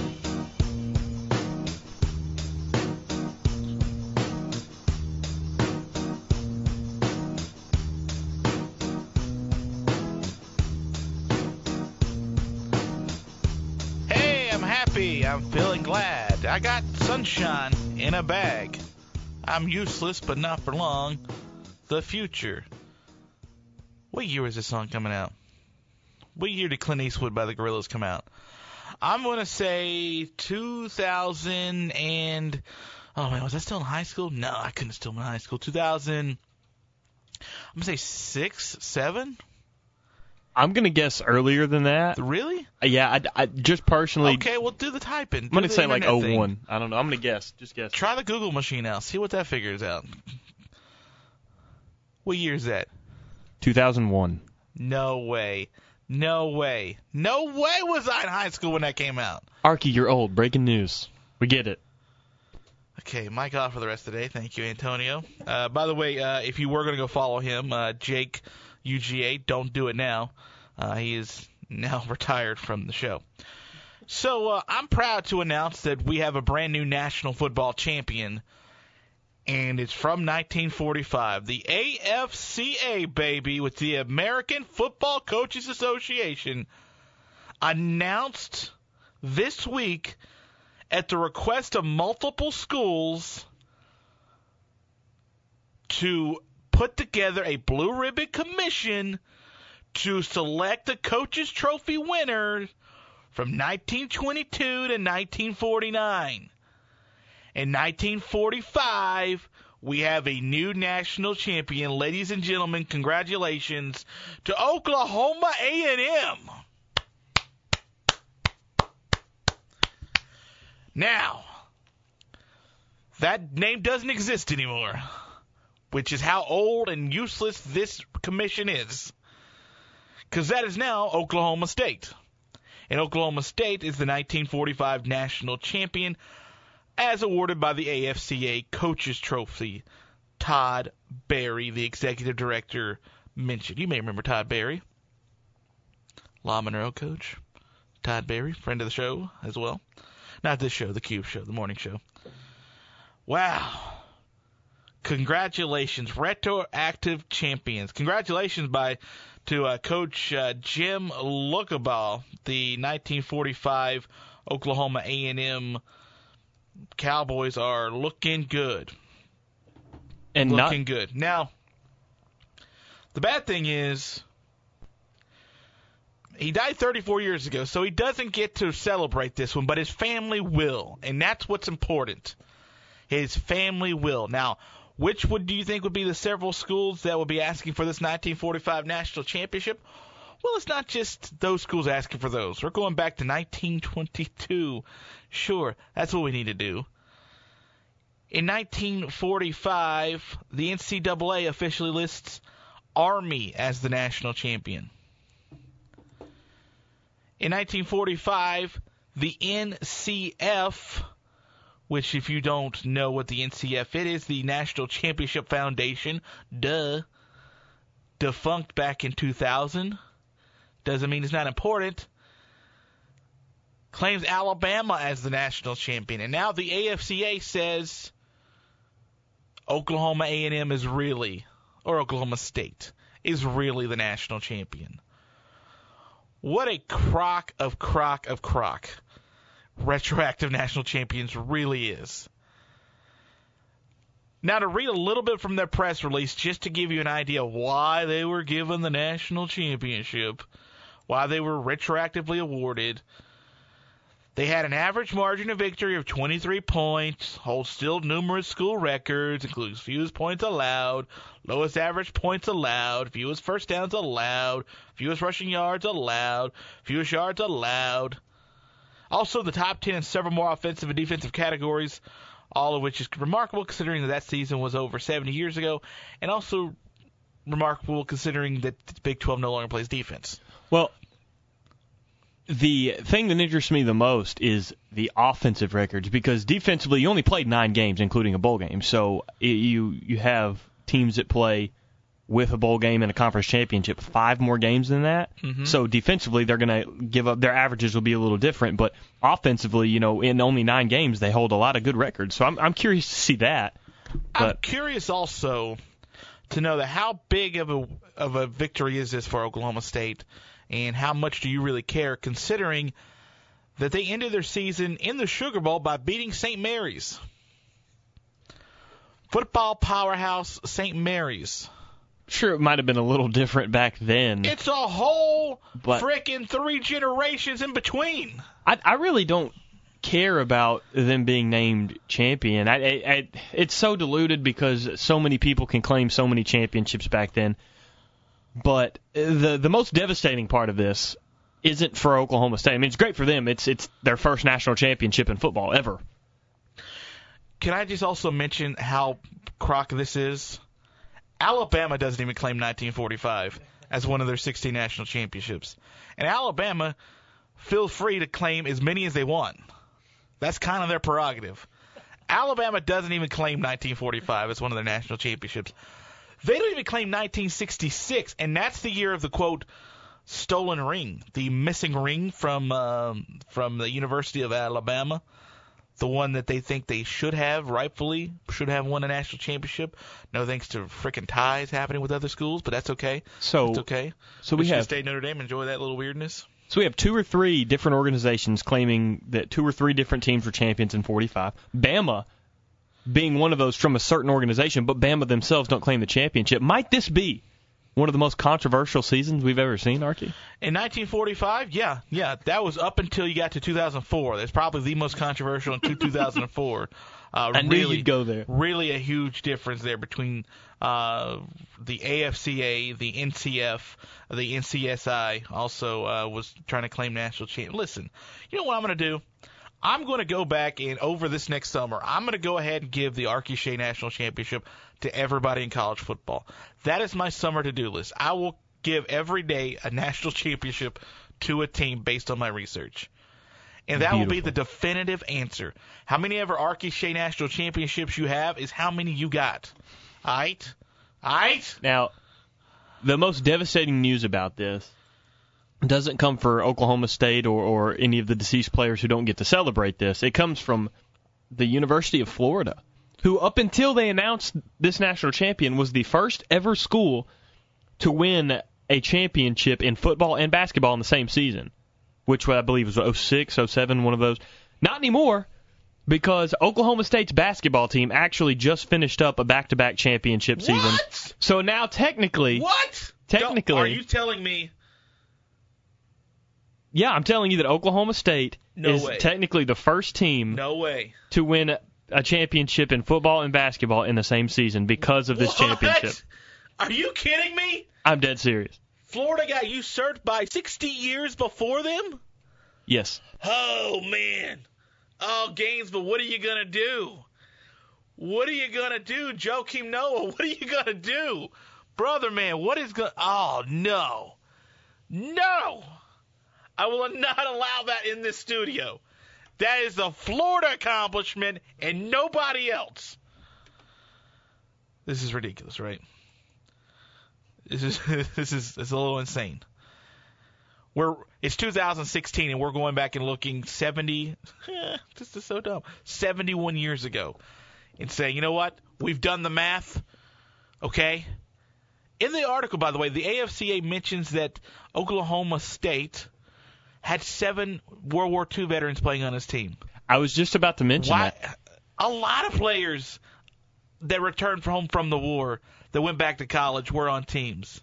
I'm feeling glad. I got sunshine in a bag. I'm useless, but not for long. The future. What year is this song coming out? What year did Clint Eastwood by the Gorillaz come out? I'm going to say 2000 and... Oh, man, was I still in high school? No, I couldn't have still been in high school. 2000... I'm going to say 6, 7? I'm going to guess earlier than that. Really? Yeah, I just personally... Okay, well, do the typing. I'm going to say like 01. Thing. I don't know. I'm going to guess. Just guess. Try the Google machine out. See what that figures out. What year is that? 2001. No way. No way. No way was I in high school when that came out. Arky, you're old. Breaking news. We get it. Okay, Mike off for the rest of the day. Thank you, Antonio. By the way, if you were going to go follow him, Jake UGA, don't do it now. He is now retired from the show. So I'm proud to announce that we have a brand new national football champion, and it's from 1945. The AFCA, baby, with the American Football Coaches Association, announced this week at the request of multiple schools to put together a blue ribbon commission to select the Coaches Trophy winner from 1922 to 1949. In 1945, we have a new national champion. Ladies and gentlemen, congratulations to Oklahoma A&M. Now, that name doesn't exist anymore, which is how old and useless this commission is, because that is now Oklahoma State. And Oklahoma State is the 1945 national champion, as awarded by the AFCA Coaches Trophy. Todd Berry, the executive director, mentioned. You may remember Todd Berry, La Monroe coach. Todd Berry, friend of the show as well. Not this show, the Cube show, the morning show. Wow. Congratulations, retroactive champions. Congratulations to Coach Jim Luckaball, the 1945 Oklahoma A&M Cowboys are looking good. And looking good. Now, the bad thing is, he died 34 years ago, so he doesn't get to celebrate this one, but his family will, and that's what's important. His family will. Now, which do you think would be the several schools that will be asking for this 1945 national championship? Well, it's not just those schools asking for those. We're going back to 1922. Sure, that's what we need to do. In 1945, the NCAA officially lists Army as the national champion. In 1945, the NCF, which if you don't know what the NCF it is, the National Championship Foundation, defunct back in 2000. Doesn't mean it's not important. Claims Alabama as the national champion. And now the AFCA says Oklahoma A&M is really, or Oklahoma State, is really the national champion. What a crock of retroactive national champions really is. Now, to read a little bit from their press release, just to give you an idea of why they were given the national championship, why they were retroactively awarded. They had an average margin of victory of 23 points, holds still numerous school records, includes fewest points allowed, lowest average points allowed, fewest first downs allowed, fewest rushing yards allowed, fewest yards allowed. Also, the top 10 in several more offensive and defensive categories, all of which is remarkable considering that season was over 70 years ago, and also remarkable considering that the Big 12 no longer plays defense. Well, the thing that interests me the most is the offensive records, because defensively you only played 9 games, including a bowl game. So you have teams that play with a bowl game and a conference championship 5 more games than that. Mm-hmm. So defensively they're going to give up. Their averages will be a little different, but offensively, in only 9 games they hold a lot of good records. So I'm curious to see that. But I'm curious also to know that how big of a victory is this for Oklahoma State, and how much do you really care, considering that they ended their season in the Sugar Bowl by beating St. Mary's. Football powerhouse St. Mary's. Sure, it might have been a little different back then. It's a whole frickin' 3 generations in between. I really don't care about them being named champion. It's so diluted because so many people can claim so many championships back then. But the most devastating part of this isn't for Oklahoma State. I mean, it's great for them. It's their first national championship in football ever. Can I just also mention how crock this is? Alabama doesn't even claim 1945 as one of their 16 national championships. And Alabama, feel free to claim as many as they want. That's kind of their prerogative. Alabama doesn't even claim 1945 as one of their national championships. They don't even claim 1966, and that's the year of the, quote, stolen ring, the missing ring from the University of Alabama, the one that they think they rightfully should have won a national championship. No thanks to frickin' ties happening with other schools, but that's okay. It's okay. So we have State Notre Dame, enjoy that little weirdness. So we have 2 or 3 different organizations claiming that 2 or 3 different teams were champions in 45. Bama being one of those from a certain organization, but Bama themselves don't claim the championship. Might this be one of the most controversial seasons we've ever seen, Archie? In 1945, yeah. That was up until you got to 2004. That's probably the most controversial in 2004. I knew you'd go there. Really a huge difference there between the AFCA, the NCF, the NCSI also was trying to claim national champion. Listen, you know what I'm going to do? I'm going to go back and over this next summer, I'm going to go ahead and give the Archie Shea National Championship to everybody in college football. That is my summer to-do list. I will give every day a national championship to a team based on my research. And that will be the definitive answer. How many ever Archie Shea National Championships you have is how many you got. All right? Now, the most devastating news about this doesn't come for Oklahoma State or any of the deceased players who don't get to celebrate this. It comes from the University of Florida, who up until they announced this national champion was the first ever school to win a championship in football and basketball in the same season, which I believe was 06, 07, one of those. Not anymore, because Oklahoma State's basketball team actually just finished up a back-to-back championship season. So now technically... What? Technically... Are you telling me... Yeah, I'm telling you that Oklahoma State is technically the first team to win a championship in football and basketball in the same season because of this championship. Are you kidding me? I'm dead serious. Florida got usurped by 60 years before them? Yes. Oh, man. Oh, Gainesville, what are you going to do? What are you going to do, Joakim Noah? What are you going to do? Brother, man, what is going to... Oh, no. No! I will not allow that in this studio. That is a Florida accomplishment and nobody else. This is ridiculous, right? This is a little insane. It's 2016 and we're going back and looking 70. This is so dumb. 71 years ago, and saying, you know what? We've done the math. Okay. In the article, by the way, the AFCA mentions that Oklahoma State had 7 World War II veterans playing on his team. I was just about to mention that. A lot of players that returned home from the war that went back to college were on teams.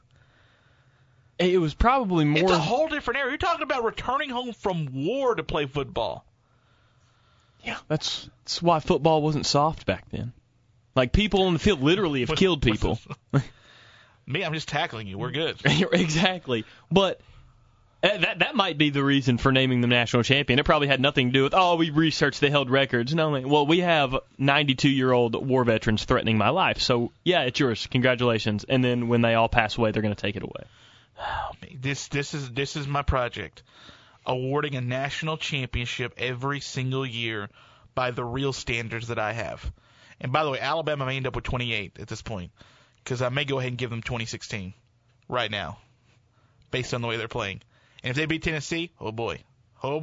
It was probably more... It's a whole different era. You're talking about returning home from war to play football. Yeah, that's why football wasn't soft back then. Like, people on the field literally have killed people. Me, I'm just tackling you. We're good. Exactly. But... That might be the reason for naming them national champion. It probably had nothing to do with, we researched they held records. No, well, we have 92-year-old war veterans threatening my life. So, yeah, it's yours. Congratulations. And then when they all pass away, they're going to take it away. Oh, this is my project. Awarding a national championship every single year by the real standards that I have. And by the way, Alabama may end up with 28 at this point because I may go ahead and give them 2016 right now based on the way they're playing. And if they beat Tennessee, oh boy. By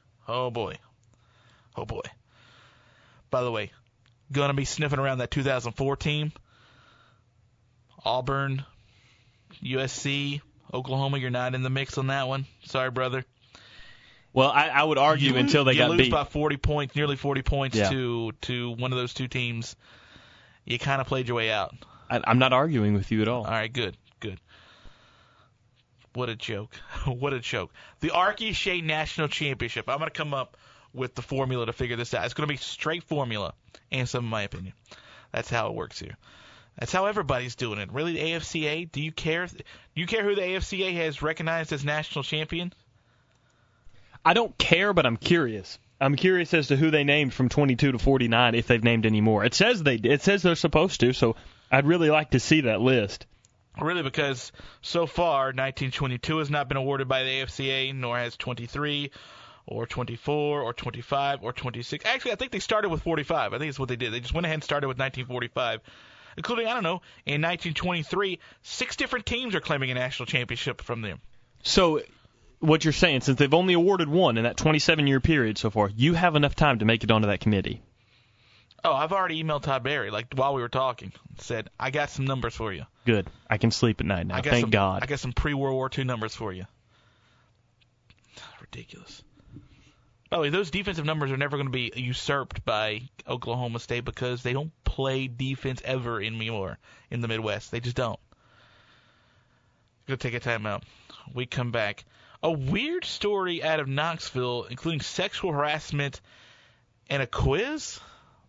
the way, going to be sniffing around that 2004 team. Auburn, USC, Oklahoma, you're not in the mix on that one. Sorry, brother. Well, I would argue until they got beat. You lose by 40 points, nearly 40 points to one of those two teams. You kind of played your way out. I'm not arguing with you at all. All right, good. What a joke. The Archie Shea National Championship. I'm going to come up with the formula to figure this out. It's going to be straight formula and some of my opinion. That's how it works here. That's how everybody's doing it. Really, the AFCA? Do you care? Do you care who the AFCA has recognized as national champion? I don't care, but I'm curious. I'm curious as to who they named from 22 to 49, if they've named any more. It says they're supposed to, so I'd really like to see that list. Really, because so far, 1922 has not been awarded by the AFCA, nor has 23, or 24, or 25, or 26. Actually, I think they started with 45. I think that's what they did. They just went ahead and started with 1945, including, in 1923, 6 different teams are claiming a national championship from them. So what you're saying, since they've only awarded one in that 27-year period so far, you have enough time to make it onto that committee. Oh, I've already emailed Todd Berry, while we were talking. Said, I got some numbers for you. Good. I can sleep at night now. Thank God. I got some pre-World War II numbers for you. Ridiculous. By the way, those defensive numbers are never going to be usurped by Oklahoma State because they don't play defense ever anymore in the Midwest. They just don't. Go take a timeout. We come back. A weird story out of Knoxville, including sexual harassment and a quiz.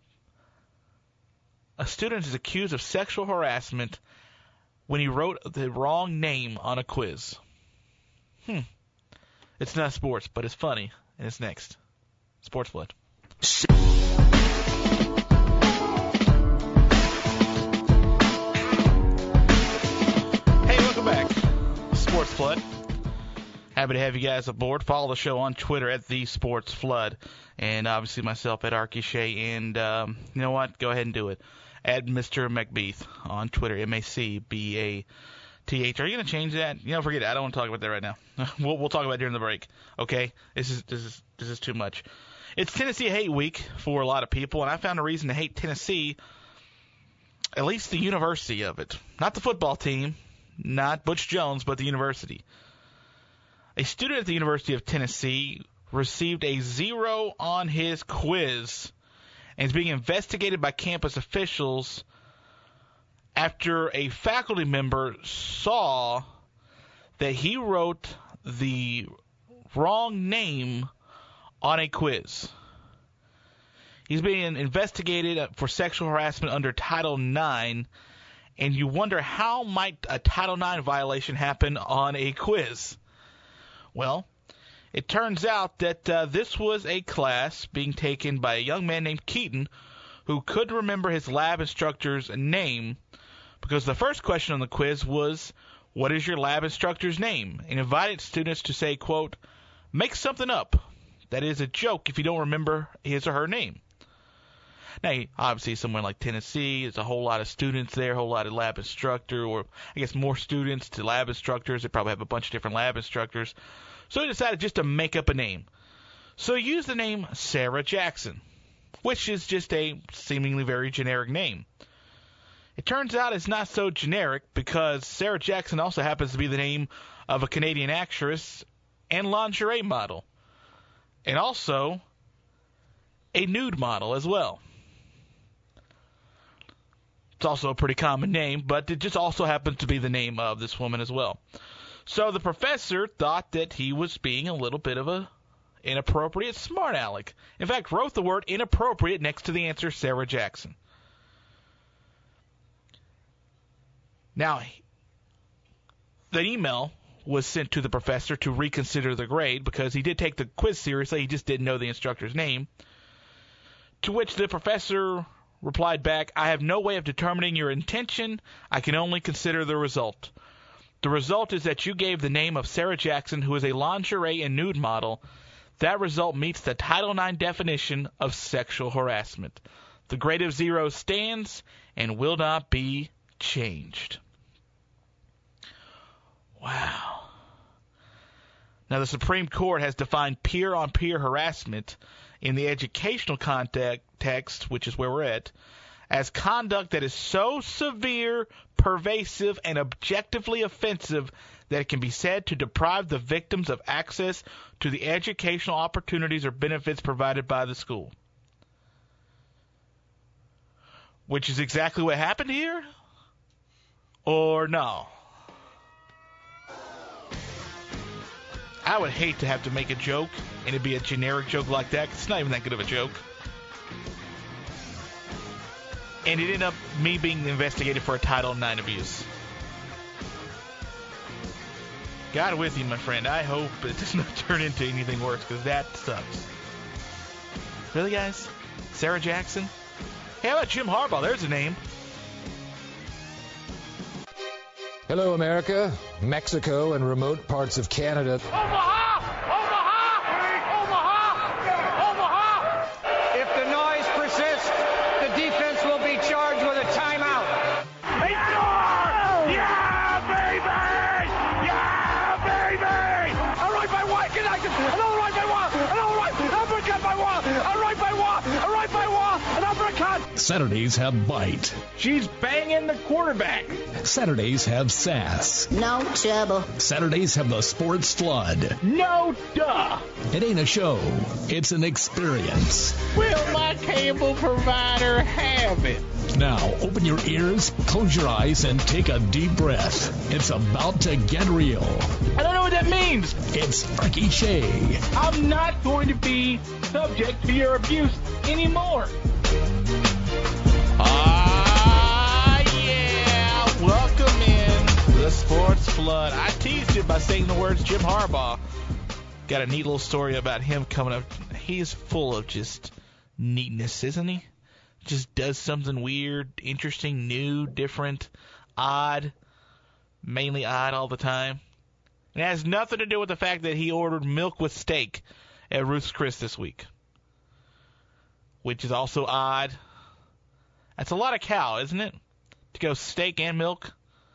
A student is accused of sexual harassment when he wrote the wrong name on a quiz. It's not sports, but it's funny, and it's next. Sports Flood. Hey, welcome back. Sports Flood. Happy to have you guys aboard. Follow the show on Twitter at The Sports Flood. And obviously myself at Arky Shea. And you know what? Go ahead and do it. At Mr. McBeath on Twitter, MacBath. Are you going to change that? Forget it. I don't want to talk about that right now. We'll talk about it during the break. Okay? This is too much. It's Tennessee Hate Week for a lot of people, and I found a reason to hate Tennessee, at least the university of it. Not the football team, not Butch Jones, but the university. A student at the University of Tennessee received a 0 on his quiz and is being investigated by campus officials after a faculty member saw that he wrote the wrong name on a quiz. He's being investigated for sexual harassment under Title IX, and you wonder how might a Title IX violation happen on a quiz? Well, it turns out that this was a class being taken by a young man named Keaton who couldn't remember his lab instructor's name because the first question on the quiz was, what is your lab instructor's name? And invited students to say, quote, make something up. That is a joke if you don't remember his or her name. Now, obviously, somewhere like Tennessee, there's a whole lot of students there, a whole lot of lab instructor, or I guess more students to lab instructors. They probably have a bunch of different lab instructors. So he decided just to make up a name. So he used the name Sarah Jackson, which is just a seemingly very generic name. It turns out it's not so generic because Sarah Jackson also happens to be the name of a Canadian actress and lingerie model, and also a nude model as well. It's also a pretty common name, but it just also happens to be the name of this woman as well. So the professor thought that he was being a little bit of a inappropriate smart aleck. In fact, wrote the word inappropriate next to the answer Sarah Jackson. Now, the email was sent to the professor to reconsider the grade because he did take the quiz seriously. He just didn't know the instructor's name. To which the professor replied back, I have no way of determining your intention. I can only consider the result. The result is that you gave the name of Sarah Jackson, who is a lingerie and nude model. That result meets the Title IX definition of sexual harassment. The grade of 0 stands and will not be changed. Wow. Now, the Supreme Court has defined peer-on-peer harassment in the educational context, which is where we're at, as conduct that is so severe, pervasive, and objectively offensive that it can be said to deprive the victims of access to the educational opportunities or benefits provided by the school. Which is exactly what happened here? Or no? I would hate to have to make a joke, and it'd be a generic joke like that, 'cause it's not even that good of a joke. And it ended up me being investigated for a Title IX abuse. God with you, my friend. I hope it does not turn into anything worse, because that sucks. Really, guys? Sarah Jackson? Hey, how about Jim Harbaugh? There's a name. Hello, America, Mexico, and remote parts of Canada. Omaha! If the noise persists, the defense will be charged with a timeout. They score! Yeah, baby! Yeah, baby! A right by one, connected. Another right by one. Another right. Uppercut by one. A right by one. A right by one. An uppercut. Saturdays have bite. She's banging the quarterback. Saturdays have sass. No trouble. Saturdays have the sports flood. No duh. It ain't a show. It's an experience. Will my cable provider have it? Now, open your ears, close your eyes, and take a deep breath. It's about to get real. I don't know what that means. It's Frankie Shay. I'm not going to be subject to your abuse anymore. Yeah. Welcome in the sports flood. I teased it by saying the words Jim Harbaugh. Got a neat little story about him coming up. He's full of just neatness, isn't he? Just does something weird, interesting, new, different, odd, mainly odd all the time. It has nothing to do with the fact that he ordered milk with steak at Ruth's Chris this week, which is also odd. That's a lot of cow, isn't it? To go steak and milk.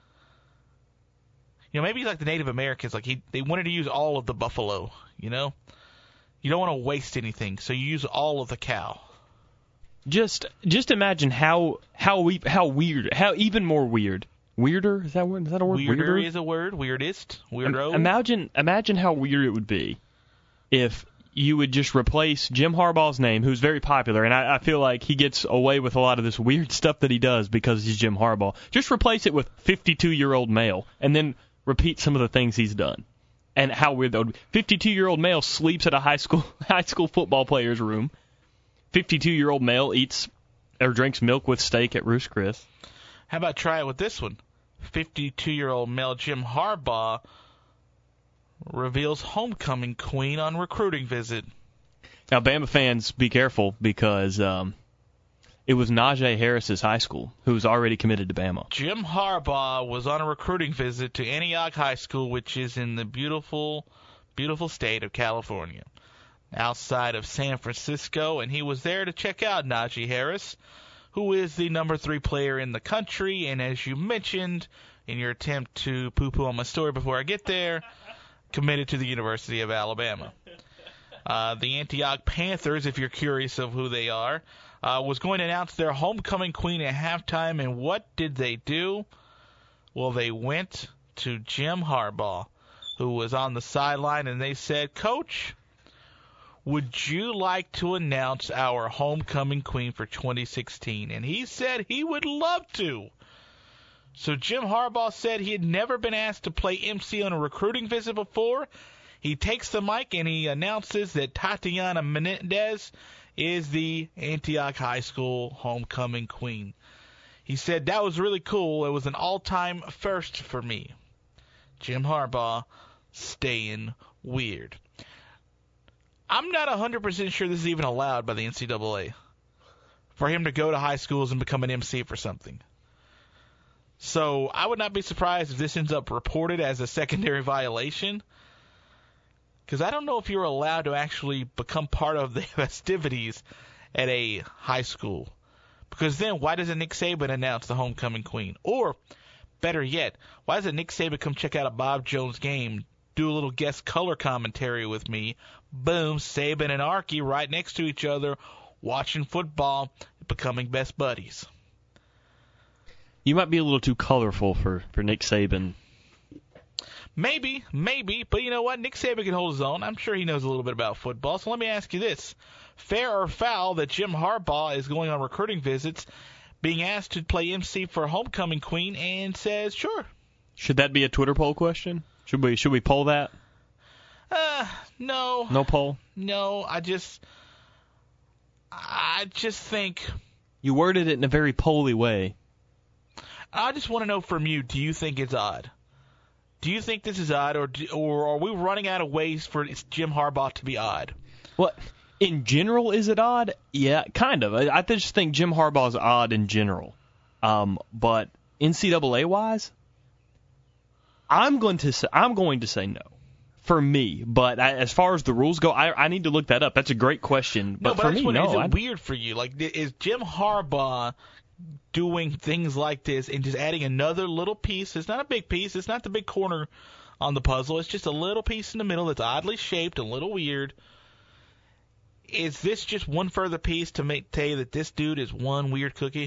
You know, maybe like the Native Americans, like they wanted to use all of the buffalo, you know? You don't want to waste anything, so you use all of the cow. Just imagine how weird, how even more weird. Weirder? Is that a word? Weirder is a word. Weirdest. Weirdo. Imagine how weird it would be if you would just replace Jim Harbaugh's name, who's very popular, and I feel like he gets away with a lot of this weird stuff that he does because he's Jim Harbaugh. Just replace it with 52-year-old male, and then repeat some of the things he's done. And how weird that would be. 52-year-old male sleeps at a high school football player's room. 52-year-old male eats or drinks milk with steak at Ruth's Chris. How about try it with this one? 52-year-old male Jim Harbaugh reveals homecoming queen on recruiting visit. Now, Bama fans, be careful because it was Najee Harris's high school who's already committed to Bama. Jim Harbaugh was on a recruiting visit to Antioch High School, which is in the beautiful, beautiful state of California, outside of San Francisco, and he was there to check out Najee Harris, who is the number 3 player in the country, and as you mentioned in your attempt to poo-poo on my story before I get there, committed to the University of Alabama. The Antioch Panthers, if you're curious of who they are, was going to announce their homecoming queen at halftime, and what did they do? Well, they went to Jim Harbaugh, who was on the sideline, and they said, Coach, would you like to announce our homecoming queen for 2016? And he said he would love to. So Jim Harbaugh said he had never been asked to play MC on a recruiting visit before. He takes the mic and he announces that Tatiana Menendez is the Antioch High School homecoming queen. He said that was really cool. It was an all-time first for me. Jim Harbaugh staying weird. I'm not 100% sure this is even allowed by the NCAA for him to go to high schools and become an MC for something. So I would not be surprised if this ends up reported as a secondary violation, because I don't know if you're allowed to actually become part of the festivities at a high school. Because then why doesn't Nick Saban announce the homecoming queen? Or, better yet, why doesn't Nick Saban come check out a Bob Jones game, do a little guest color commentary with me? Boom, Saban and Archie right next to each other, watching football, becoming best buddies. You might be a little too colorful for Nick Saban. Maybe, but you know what? Nick Saban can hold his own. I'm sure he knows a little bit about football. So let me ask you this. Fair or foul that Jim Harbaugh is going on recruiting visits, being asked to play MC for homecoming queen, and says, sure. Should that be a Twitter poll question? Should we poll that? No. No poll? No, I just think... You worded it in a very poll-y way. I just want to know from you, do you think it's odd? Do you think this is odd, or are we running out of ways for Jim Harbaugh to be odd? Well, in general, is it odd? Yeah, kind of. I just think Jim Harbaugh is odd in general. But NCAA-wise, I'm going to say no. For me, but as far as the rules go, I need to look that up. That's a great question. But for me, no. Is it weird for you? Like, is Jim Harbaugh doing things like this and just adding another little piece? It's not a big piece. It's not the big corner on the puzzle. It's just a little piece in the middle that's oddly shaped, a little weird. Is this just one further piece to tell you that this dude is one weird cookie?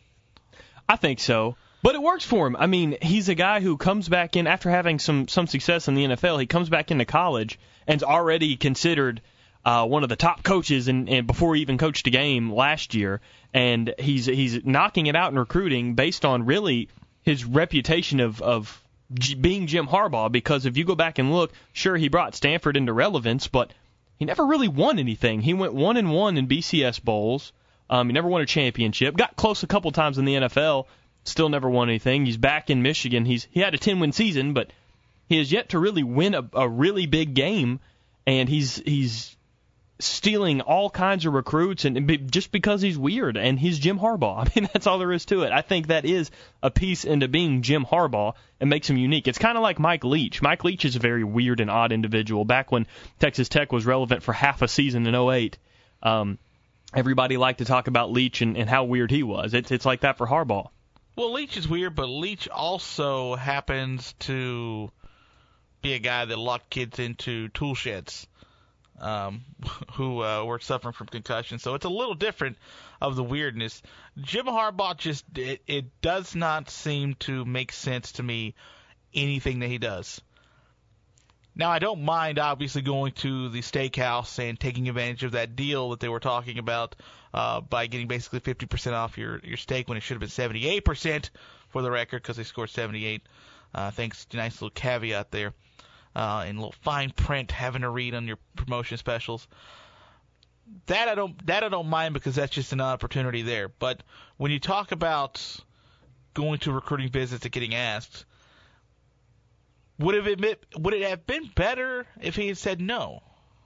I think so. But it works for him. I mean, he's a guy who comes back in after having some success in the NFL. He comes back into college and's already considered one of the top coaches and before he even coached a game last year. And he's knocking it out in recruiting based on really his reputation of being Jim Harbaugh. Because if you go back and look, sure, he brought Stanford into relevance, but he never really won anything. He went 1-1 in BCS bowls. He never won a championship. Got close a couple times in the NFL. Still never won anything. He's back in Michigan. He had a 10-win season, but he has yet to really win a really big game, and he's stealing all kinds of recruits, and just because he's weird, and he's Jim Harbaugh. I mean, that's all there is to it. I think that is a piece into being Jim Harbaugh and makes him unique. It's kind of like Mike Leach. Mike Leach is a very weird and odd individual. Back when Texas Tech was relevant for half a season in 2008, everybody liked to talk about Leach and how weird he was. It's like that for Harbaugh. Well, Leach is weird, but Leach also happens to be a guy that locked kids into tool sheds who were suffering from concussion. So it's a little different of the weirdness. Jim Harbaugh just it does not seem to make sense to me, anything that he does. Now, I don't mind, obviously, going to the steakhouse and taking advantage of that deal that they were talking about by getting basically 50% off your steak when it should have been 78% for the record because they scored 78. Thanks to a nice little caveat there and a little fine print having to read on your promotion specials. That I don't mind because that's just an opportunity there. But when you talk about going to recruiting visits and getting asked, would it have been better if he had said no?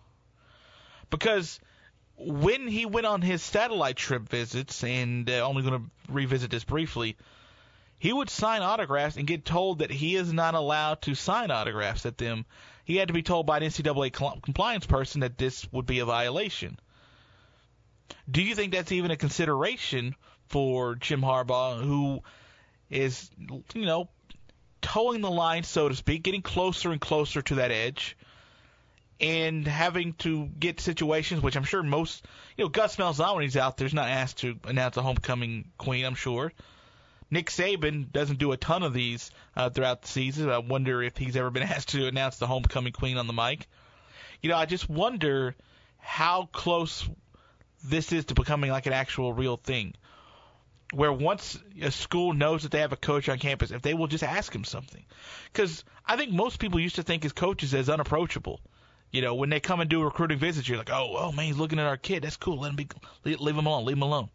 Because when he went on his satellite trip visits, and only going to revisit this briefly, he would sign autographs and get told that he is not allowed to sign autographs at them. He had to be told by an NCAA compliance person that this would be a violation. Do you think that's even a consideration for Jim Harbaugh, who is, towing the line, so to speak, getting closer and closer to that edge, and having to get situations, which I'm sure most, Gus Malzahn, when he's out there, is not asked to announce a homecoming queen, I'm sure. Nick Saban doesn't do a ton of these throughout the season. I wonder if he's ever been asked to announce the homecoming queen on the mic. I just wonder how close this is to becoming like an actual real thing, where once a school knows that they have a coach on campus, if they will just ask him something. Because I think most people used to think his coaches as unapproachable. When they come and do recruiting visits, you're like, oh man, he's looking at our kid. That's cool. Leave him alone.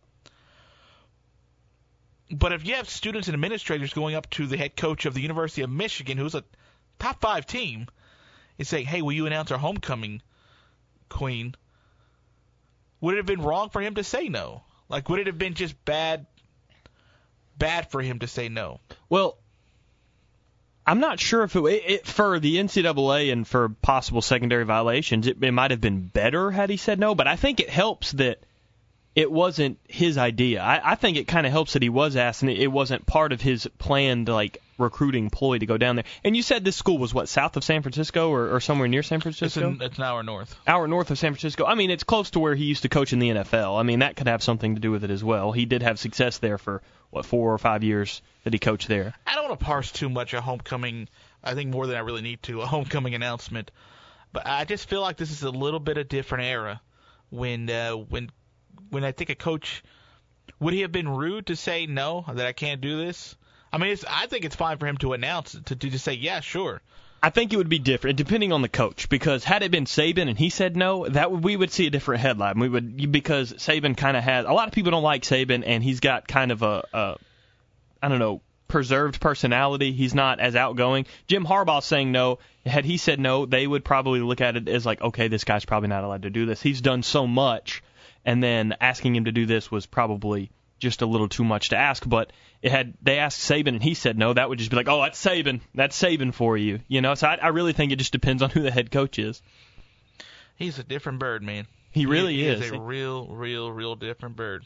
But if you have students and administrators going up to the head coach of the University of Michigan, who's a top 5 team, and saying, hey, will you announce our homecoming queen? Would it have been wrong for him to say no? Like, would it have been just bad for him to say no? Well, I'm not sure if it for the NCAA and for possible secondary violations, it might have been better had he said no, but I think it helps that it wasn't his idea. I think it kind of helps that he was asked, and it wasn't part of his planned, recruiting ploy to go down there. And you said this school was, south of San Francisco or somewhere near San Francisco? It's an hour north. Hour north of San Francisco. I mean, it's close to where he used to coach in the NFL. I mean, that could have something to do with it as well. He did have success there for, 4 or 5 years that he coached there. I don't want to parse too much a homecoming, I think more than I really need to, a homecoming announcement. But I just feel like this is a little bit of a different era when I think a coach, would he have been rude to say no, that I can't do this? I mean, I think it's fine for him to announce, to just say, yeah, sure. I think it would be different, depending on the coach, because had it been Saban and he said no, we would see a different headline. Because Saban kind of has, a lot of people don't like Saban, and he's got kind of a preserved personality. He's not as outgoing. Jim Harbaugh saying no, had he said no, they would probably look at it as okay, this guy's probably not allowed to do this. He's done so much. And then asking him to do this was probably just a little too much to ask. But they asked Saban, and he said no. That would just be like, oh, that's Saban. That's Saban for you. So I really think it just depends on who the head coach is. He's a different bird, man. He really is. He's a real different bird.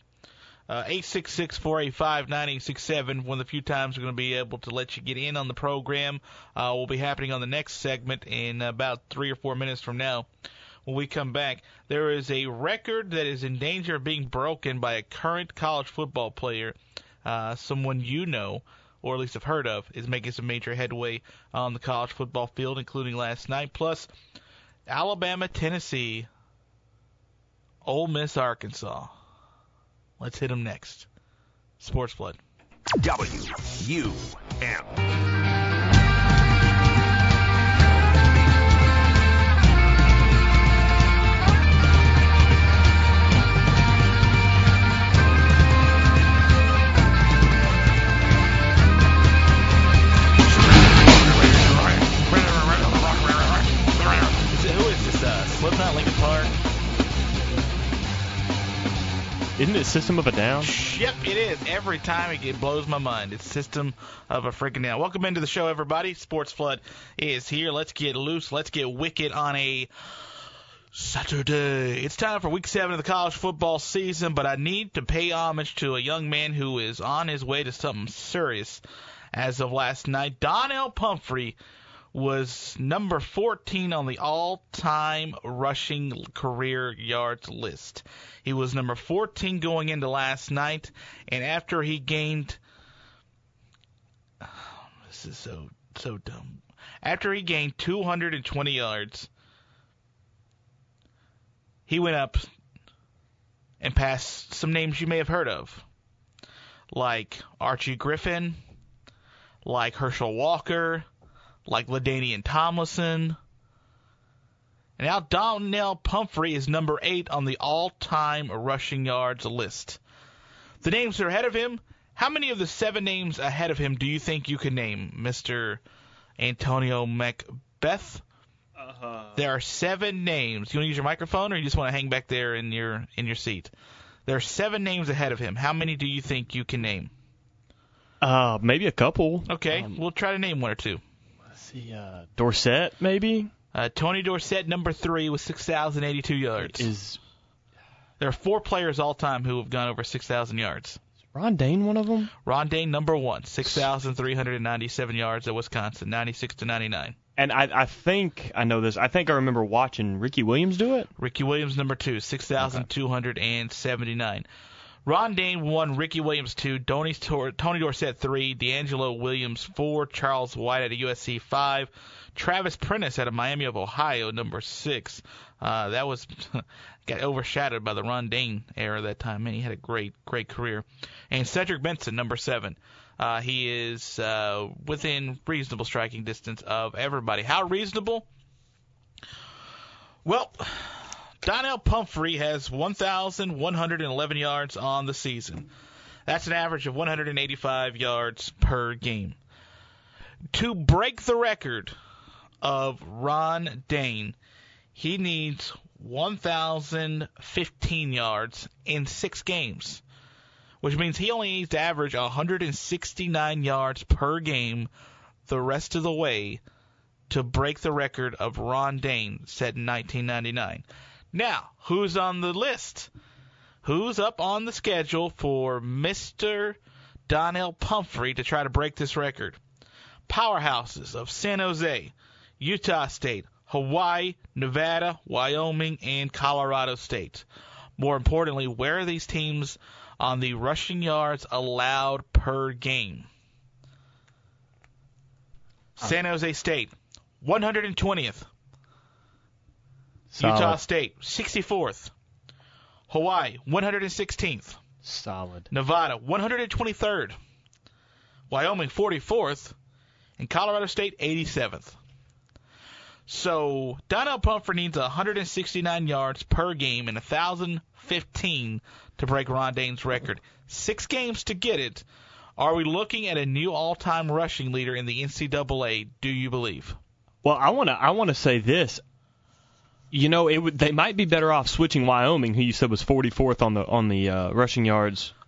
866-485-9867. One of the few times we're going to be able to let you get in on the program. Will be happening on the next segment in about 3 or 4 minutes from now. When we come back, there is a record that is in danger of being broken by a current college football player, someone you know, or at least have heard of, is making some major headway on the college football field, including last night. Plus, Alabama, Tennessee, Ole Miss, Arkansas. Let's hit them next. Sports Flood. WUM. Slipknot, Linkin Park. Isn't it System of a Down? Yep, it is. Every time it blows my mind. It's System of a freaking Down. Welcome into the show, everybody. Sports Flood is here. Let's get loose. Let's get wicked on a Saturday. It's time for Week 7 of the college football season, but I need to pay homage to a young man who is on his way to something serious as of last night. Donnell Pumphrey was number 14 on the all-time rushing career yards list. He was number 14 going into last night, and after he gained... this is so dumb. After he gained 220 yards, he went up and passed some names you may have heard of, like Archie Griffin, like Herschel Walker, like LaDainian Tomlinson. And now Donnell Pumphrey is number 8 on the all-time rushing yards list. The names that are ahead of him, how many of the 7 names ahead of him do you think you can name, Mr. Antonio Macbeth? There are 7 names. You want to use your microphone, or you just want to hang back there in your seat? There are 7 names ahead of him. How many do you think you can name? Maybe a couple. Okay, we'll try to name 1 or 2. Dorsett, maybe? Tony Dorsett, number 3, with 6,082 yards. There are 4 players all-time who have gone over 6,000 yards. Is Ron Dane one of them? Ron Dane, number 1, 6,397 yards at Wisconsin, 96-99. And I think I know this. I think I remember watching Ricky Williams do it. Ricky Williams, number 2, 6,279. Ron Dane 1, Ricky Williams 2, Tony Dorsett 3, D'Angelo Williams 4, Charles White out of USC 5, Travis Prentice out of Miami of Ohio, number 6. That was got overshadowed by the Ron Dane era that time. Man, he had a great career. And Cedric Benson, number 7. He is within reasonable striking distance of everybody. How reasonable? Well, Donnell Pumphrey has 1,111 yards on the season. That's an average of 185 yards per game. To break the record of Ron Dane, he needs 1,015 yards in 6 games, which means he only needs to average 169 yards per game the rest of the way to break the record of Ron Dane set in 1999. Now, who's on the list? Who's up on the schedule for Mr. Donnell Pumphrey to try to break this record? Powerhouses of San Jose, Utah State, Hawaii, Nevada, Wyoming, and Colorado State. More importantly, where are these teams on the rushing yards allowed per game? San Jose State, 120th. Solid. Utah State, 64th. Hawaii, 116th. Solid. Nevada, 123rd. Wyoming, 44th. And Colorado State, 87th. So Donnell Pumphrey needs 169 yards per game and 1,015 to break Ron Dane's record. 6 games to get it. Are we looking at a new all-time rushing leader in the NCAA, do you believe? Well, I want to say this. You know, they might be better off switching Wyoming, who you said was 44th on the rushing yards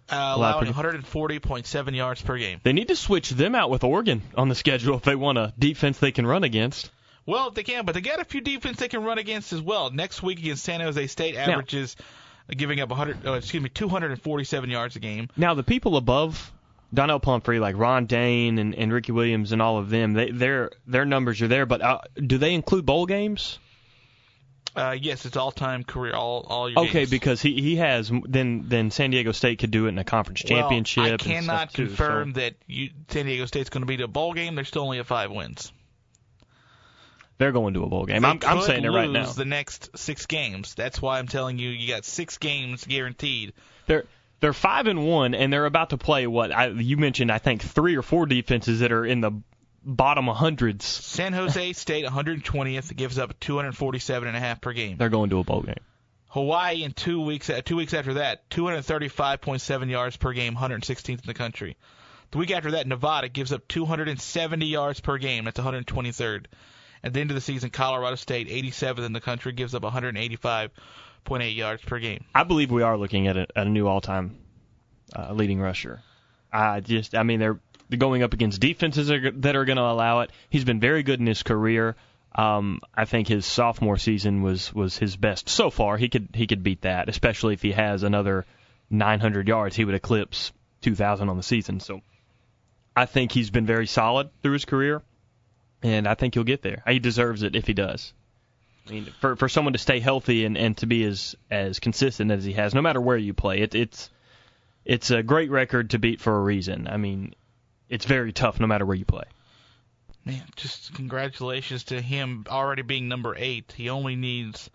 allowing 140.7 yards per game. They need to switch them out with Oregon on the schedule if they want a defense they can run against. Well, they can, but they got a few defense they can run against as well. Next week against San Jose State averages giving up 247 yards a game. Now, the people above Donnell Pumphrey, like Ron Dane and Ricky Williams and all of them, their numbers are there, but do they include bowl games? Yes, it's all-time career, all your games. Okay, because he has, then San Diego State could do it in a conference championship. I cannot confirm that San Diego State's going to be to a bowl game. They're still only at 5 wins. They're going to a bowl game. I'm saying it right now. They could lose the next 6 games. That's why I'm telling you, you got 6 games guaranteed. They're 5-1, and they're about to play you mentioned. I think 3 or 4 defenses that are in the bottom 100s. San Jose State 120th gives up 247.5 per game. They're going to a bowl game. Hawaii in 2 weeks. 2 weeks after that, 235.7 yards per game, 116th in the country. The week after that, Nevada gives up 270 yards per game. That's 123rd. At the end of the season, Colorado State, 87th in the country, gives up 185.8 yards per game. I believe we are looking at a new all-time leading rusher. They're going up against defenses that are going to allow it. He's been very good in his career. I think his sophomore season was his best so far. He could beat that, especially if he has another 900 yards. He would eclipse 2,000 on the season. So I think he's been very solid through his career. And I think he'll get there. He deserves it if he does. I mean, for someone to stay healthy and to be as consistent as he has, no matter where you play, it's a great record to beat for a reason. I mean, it's very tough no matter where you play. Man, just congratulations to him already being number 8. He only needs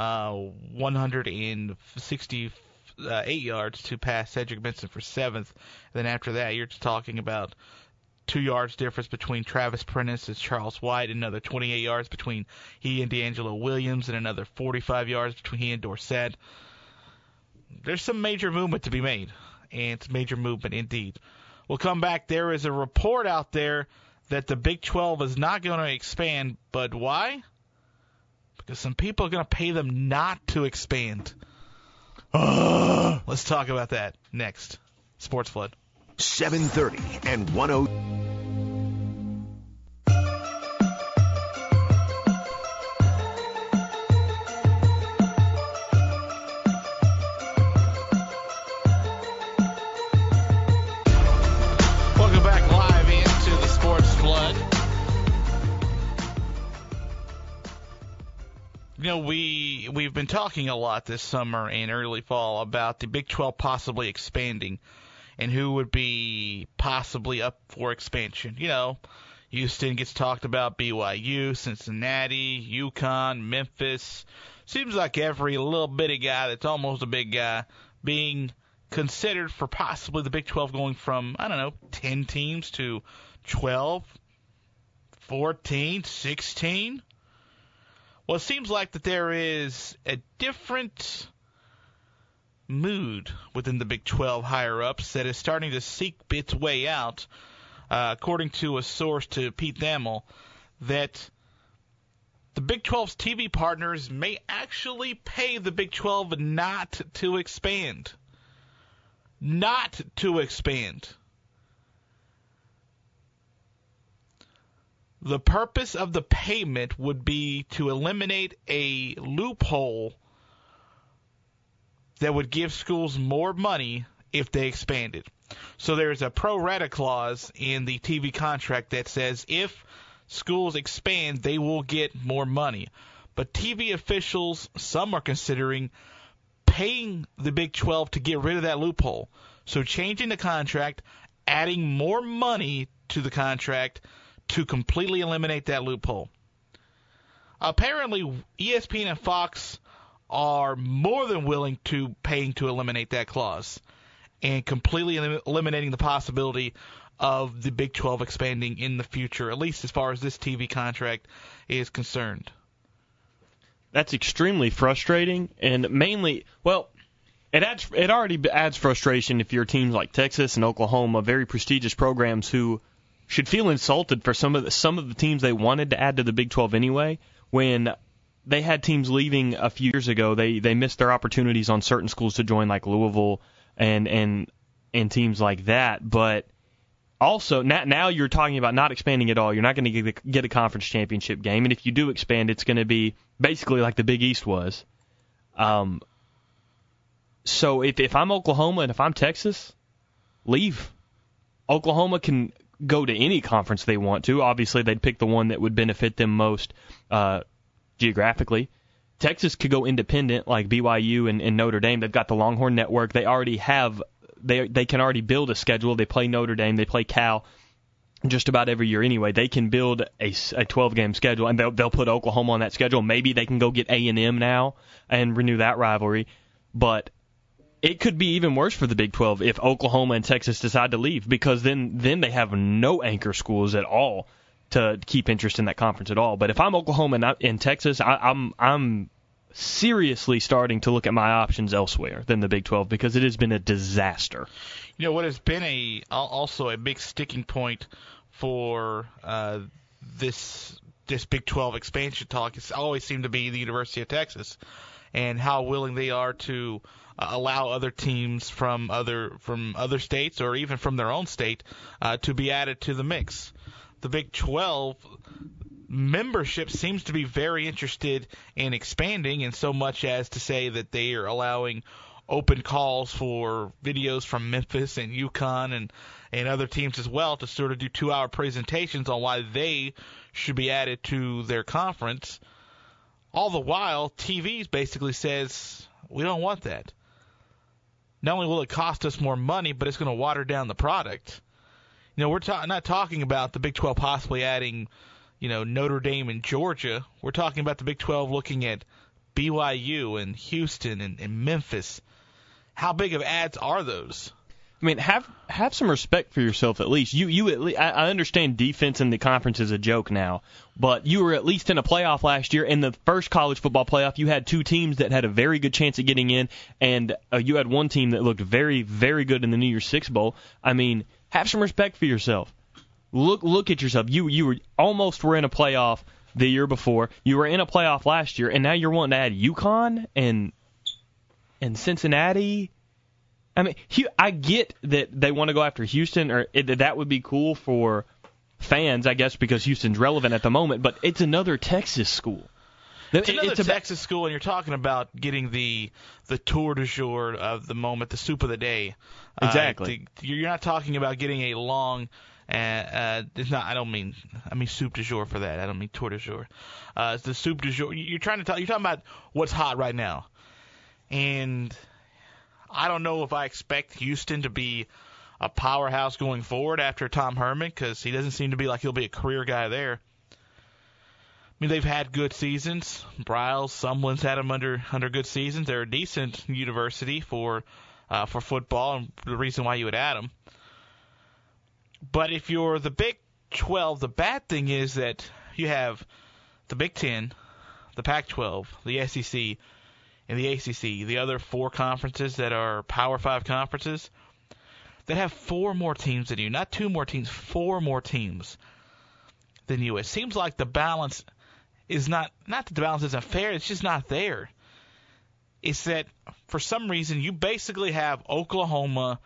168 yards to pass Cedric Benson for 7th. Then after that, you're just talking about 2 yards difference between Travis Prentice and Charles White, another 28 yards between he and D'Angelo Williams, and another 45 yards between he and Dorsett. There's some major movement to be made, and it's major movement indeed. We'll come back. There is a report out there that the Big 12 is not going to expand, but why? Because some people are going to pay them not to expand. Let's talk about that next. Sports Flood. 7:30 and 1:00. Welcome back live into the Sports Flood. You know, we've been talking a lot this summer and early fall about the Big 12 possibly expanding and who would be possibly up for expansion. You know, Houston gets talked about, BYU, Cincinnati, UConn, Memphis. Seems like every little bitty guy that's almost a big guy being considered for possibly the Big 12 going from, 10 teams to 12, 14, 16. Well, it seems like that there is a different mood within the Big 12 higher-ups that is starting to seek its way out, according to a source to Pete Thamel, that the Big 12's TV partners may actually pay the Big 12 not to expand. Not to expand. The purpose of the payment would be to eliminate a loophole that would give schools more money if they expanded. So there's a pro rata clause in the TV contract that says if schools expand, they will get more money. But TV officials, some are considering paying the Big 12 to get rid of that loophole. So changing the contract, adding more money to the contract to completely eliminate that loophole. Apparently, ESPN and Fox are more than willing to paying to eliminate that clause and completely eliminating the possibility of the Big 12 expanding in the future, at least as far as this TV contract is concerned. That's extremely frustrating, and mainly, it already adds frustration if you're teams like Texas and Oklahoma, very prestigious programs who should feel insulted for some of the teams they wanted to add to the Big 12 anyway. When they had teams leaving a few years ago, they missed their opportunities on certain schools to join, like Louisville and and teams like that. But also, now you're talking about not expanding at all. You're not going to get a conference championship game. And if you do expand, it's going to be basically like the Big East was. So if I'm Oklahoma and if I'm Texas, leave. Oklahoma can go to any conference they want to. Obviously, they'd pick the one that would benefit them most geographically. Texas could go independent like BYU and Notre Dame. They've got the Longhorn Network. They already have they can already build a schedule. They play Notre Dame. They play Cal just about every year anyway. They can build a 12-game schedule, and they'll put Oklahoma on that schedule. Maybe they can go get A&M now and renew that rivalry. But it could be even worse for the Big 12 if Oklahoma and Texas decide to leave, because then they have no anchor schools at all to keep interest in that conference at all. But if I'm Oklahoma and Texas, I'm seriously starting to look at my options elsewhere than the Big 12 because it has been a disaster. You know what has been also a big sticking point for this Big 12 expansion talk has always seemed to be the University of Texas and how willing they are to allow other teams from other states or even from their own state to be added to the mix. The Big 12 membership seems to be very interested in expanding, in so much as to say that they are allowing open calls for videos from Memphis and UConn and other teams as well to sort of do 2-hour presentations on why they should be added to their conference. All the while, TV basically says, we don't want that. Not only will it cost us more money, but it's going to water down the product. You know, we're not talking about the Big 12 possibly adding, Notre Dame and Georgia. We're talking about the Big 12 looking at BYU and Houston and Memphis. How big of ads are those? I mean, have some respect for yourself at least. I understand defense in the conference is a joke now, but you were at least in a playoff last year. In the first college football playoff, you had two teams that had a very good chance of getting in, and you had one team that looked very, very good in the New Year's Six Bowl. I mean, have some respect for yourself. Look at yourself. You were in a playoff the year before. You were in a playoff last year, and now you're wanting to add UConn and Cincinnati. I mean, I get that they want to go after Houston, or that would be cool for fans, I guess, because Houston's relevant at the moment. But it's another Texas school. It's another Texas school, and you're talking about getting the tour du jour of the moment, the soup of the day. Exactly. You're not talking about getting a long. It's not. I mean soup du jour for that. I don't mean tour du jour. It's the soup du jour. You're talking about what's hot right now, and I don't know if I expect Houston to be a powerhouse going forward after Tom Herman, because he doesn't seem to be like he'll be a career guy there. I mean, they've had good seasons. Bryles, Sumlin's had them under good seasons. They're a decent university for football, and the reason why you would add them. But if you're the Big 12, the bad thing is that you have the Big 10, the Pac-12, the SEC, and the ACC, the other 4 conferences that are Power 5 conferences, that have 4 more teams than you. Not 2 more teams, 4 more teams than you. It seems like the balance is not that the balance isn't fair, it's just not there. It's that for some reason you basically have Oklahoma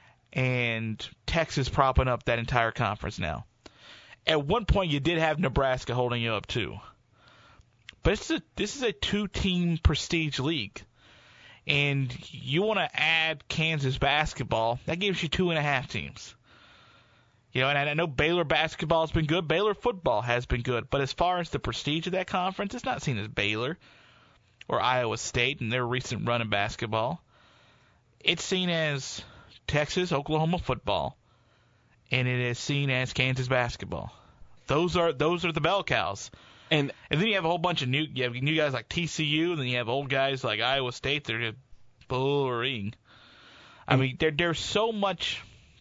and Texas propping up that entire conference now. At one point you did have Nebraska holding you up too. But this is a 2-team prestige league. And you want to add Kansas basketball, that gives you 2.5 teams. And I know Baylor basketball has been good. Baylor football has been good. But as far as the prestige of that conference, it's not seen as Baylor or Iowa State in their recent run in basketball. It's seen as Texas, Oklahoma football, and it is seen as Kansas basketball. Those are the bell cows. And then you have a whole bunch of new guys like TCU, and then you have old guys like Iowa State. They're just boring. I mean, there's so much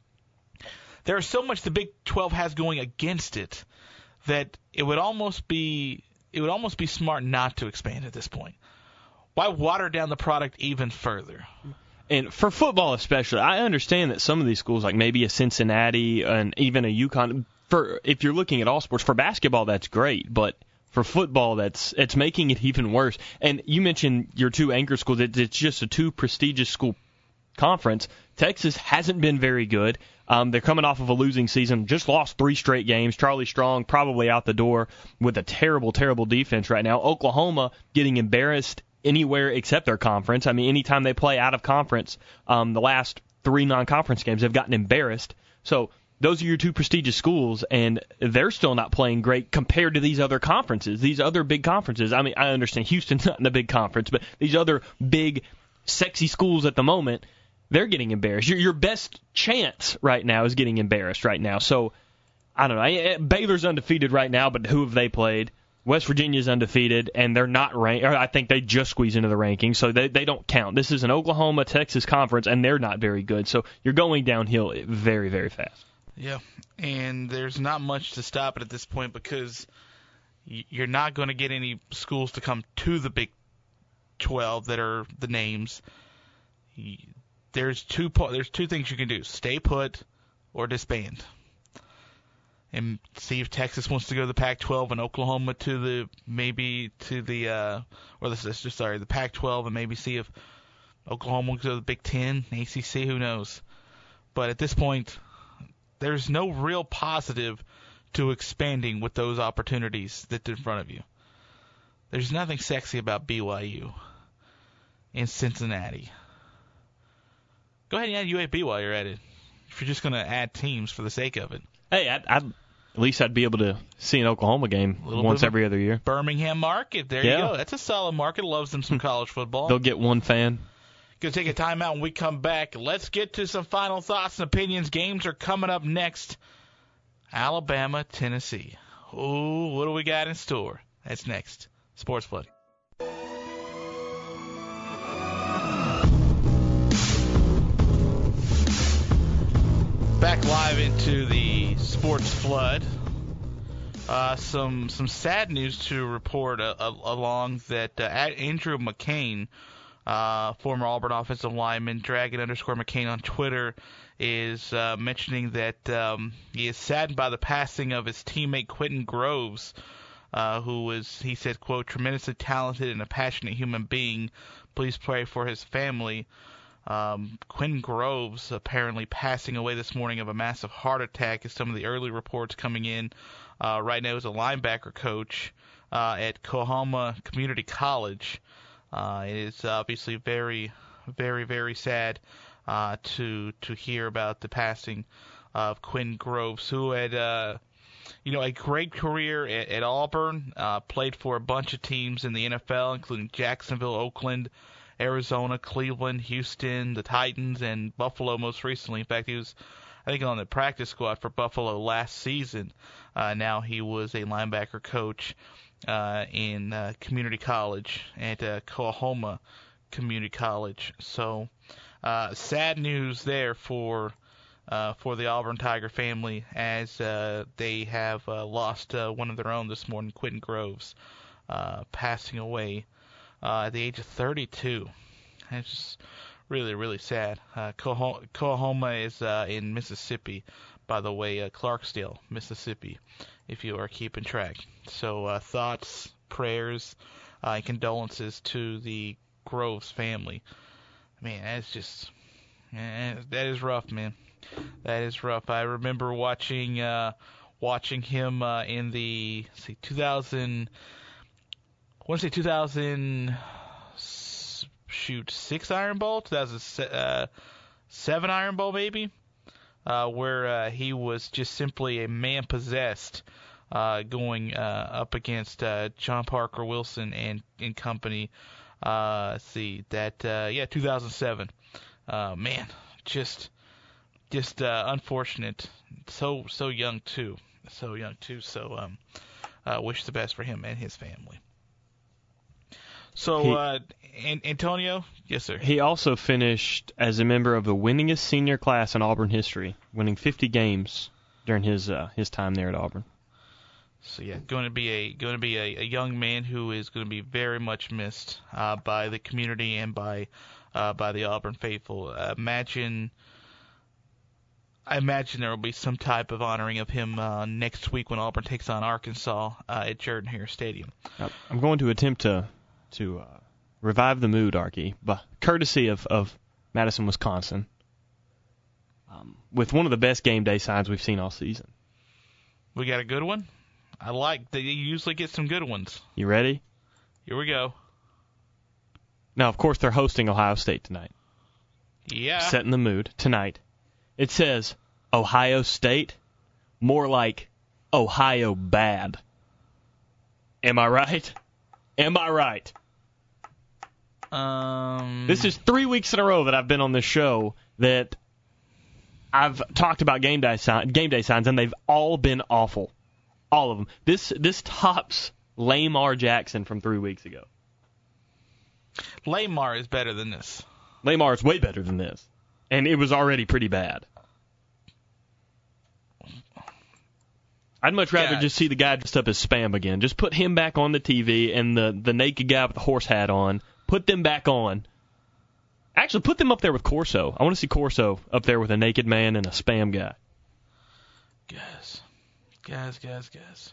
the Big 12 has going against it that it would almost be smart not to expand at this point. Why water down the product even further? And for football especially, I understand that some of these schools, like maybe a Cincinnati and even a UConn, if you're looking at all sports, for basketball that's great, but for football it's making it even worse. And you mentioned your 2 anchor schools. It's just a 2 prestigious school conference. Texas hasn't been very good. They're coming off of a losing season, just lost 3 straight games. Charlie Strong probably out the door with a terrible, terrible defense right now. Oklahoma getting embarrassed anywhere except their conference. I mean, anytime they play out of conference, the last 3 non-conference games, they've gotten embarrassed. So those are your 2 prestigious schools, and they're still not playing great compared to these other conferences, these other big conferences. I mean, I understand Houston's not in a big conference, but these other big, sexy schools at the moment, they're getting embarrassed. Your best chance right now is getting embarrassed right now. So, I don't know. Baylor's undefeated right now, but who have they played? West Virginia's undefeated, and they're not ranked. I think they just squeeze into the rankings, so they don't count. This is an Oklahoma-Texas conference, and they're not very good. So you're going downhill very, very fast. Yeah, and there's not much to stop it at this point because you're not going to get any schools to come to the Big 12 that are the names. There's two things you can do: stay put or disband, and see if Texas wants to go to the Pac-12 and Oklahoma to the Pac-12, and maybe see if Oklahoma will go to the Big Ten, ACC. Who knows? But at this point, there's no real positive to expanding with those opportunities that's in front of you. There's nothing sexy about BYU in Cincinnati. Go ahead and add UAB while you're at it, if you're just going to add teams for the sake of it. Hey, at least I'd be able to see an Oklahoma game once every other year. Birmingham market, there you go. That's a solid market. Loves them some college football. They'll get one fan. Going to take a timeout when we come back. Let's get to some final thoughts and opinions. Games are coming up next. Alabama, Tennessee. Ooh, what do we got in store? That's next. Sports Flood. Back live into the Sports Flood. Some sad news to report along that Andrew McCain, former Auburn offensive lineman, Dragon_McCain on Twitter, is mentioning that he is saddened by the passing of his teammate Quentin Groves, who was, he said, quote, tremendously talented and a passionate human being. Please pray for his family. Quentin Groves apparently passing away this morning of a massive heart attack is some of the early reports coming in. Right now he's a linebacker coach at Coahoma Community College. It is obviously very, very, very sad to hear about the passing of Quentin Groves, who had a great career at Auburn, played for a bunch of teams in the NFL, including Jacksonville, Oakland, Arizona, Cleveland, Houston, the Titans, and Buffalo most recently. In fact, he was, I think, on the practice squad for Buffalo last season. Now he was a linebacker coach in community college at Coahoma Community College. So sad news there for the Auburn Tiger family, as they have lost one of their own this morning, Quentin Groves, passing away at the age of 32. It's just really, really sad. Coahoma is in Mississippi, by the way, Clarksdale, Mississippi, if you are keeping track. So thoughts, prayers, and condolences to the Groves family. Man, that's just, that is rough, man. That is rough. I remember watching him in the 2006 Iron Bowl, 2007 Iron Bowl maybe, where he was just simply a man possessed, going up against John Parker Wilson and company. 2007. Man, just unfortunate. So young too. So wish the best for him and his family. So, Antonio? Yes, sir. He also finished as a member of the winningest senior class in Auburn history, winning 50 games during his time there at Auburn. So yeah, going to be a young man who is going to be very much missed by the community and by the Auburn faithful. I imagine there will be some type of honoring of him next week when Auburn takes on Arkansas at Jordan-Hare Stadium. I'm going to attempt to revive the mood, Arky, but courtesy of Madison, Wisconsin, with one of the best game day signs we've seen all season. We got a good one? I like that you usually get some good ones. You ready? Here we go. Now, of course, they're hosting Ohio State tonight. Yeah. Setting the mood tonight. It says Ohio State, more like Ohio bad. Am I right? Am I right? This is 3 weeks in a row that I've been on this show that I've talked about game day signs, and they've all been awful. All of them. This tops Lamar Jackson from 3 weeks ago. Lamar is better than this. Lamar is way better than this. And it was already pretty bad. I'd much rather just see the guy dressed up as Spam again. Just put him back on the TV and the naked guy with the horse hat on. Put them back on. Actually, put them up there with Corso. I want to see Corso up there with a naked man and a Spam guy. Guys.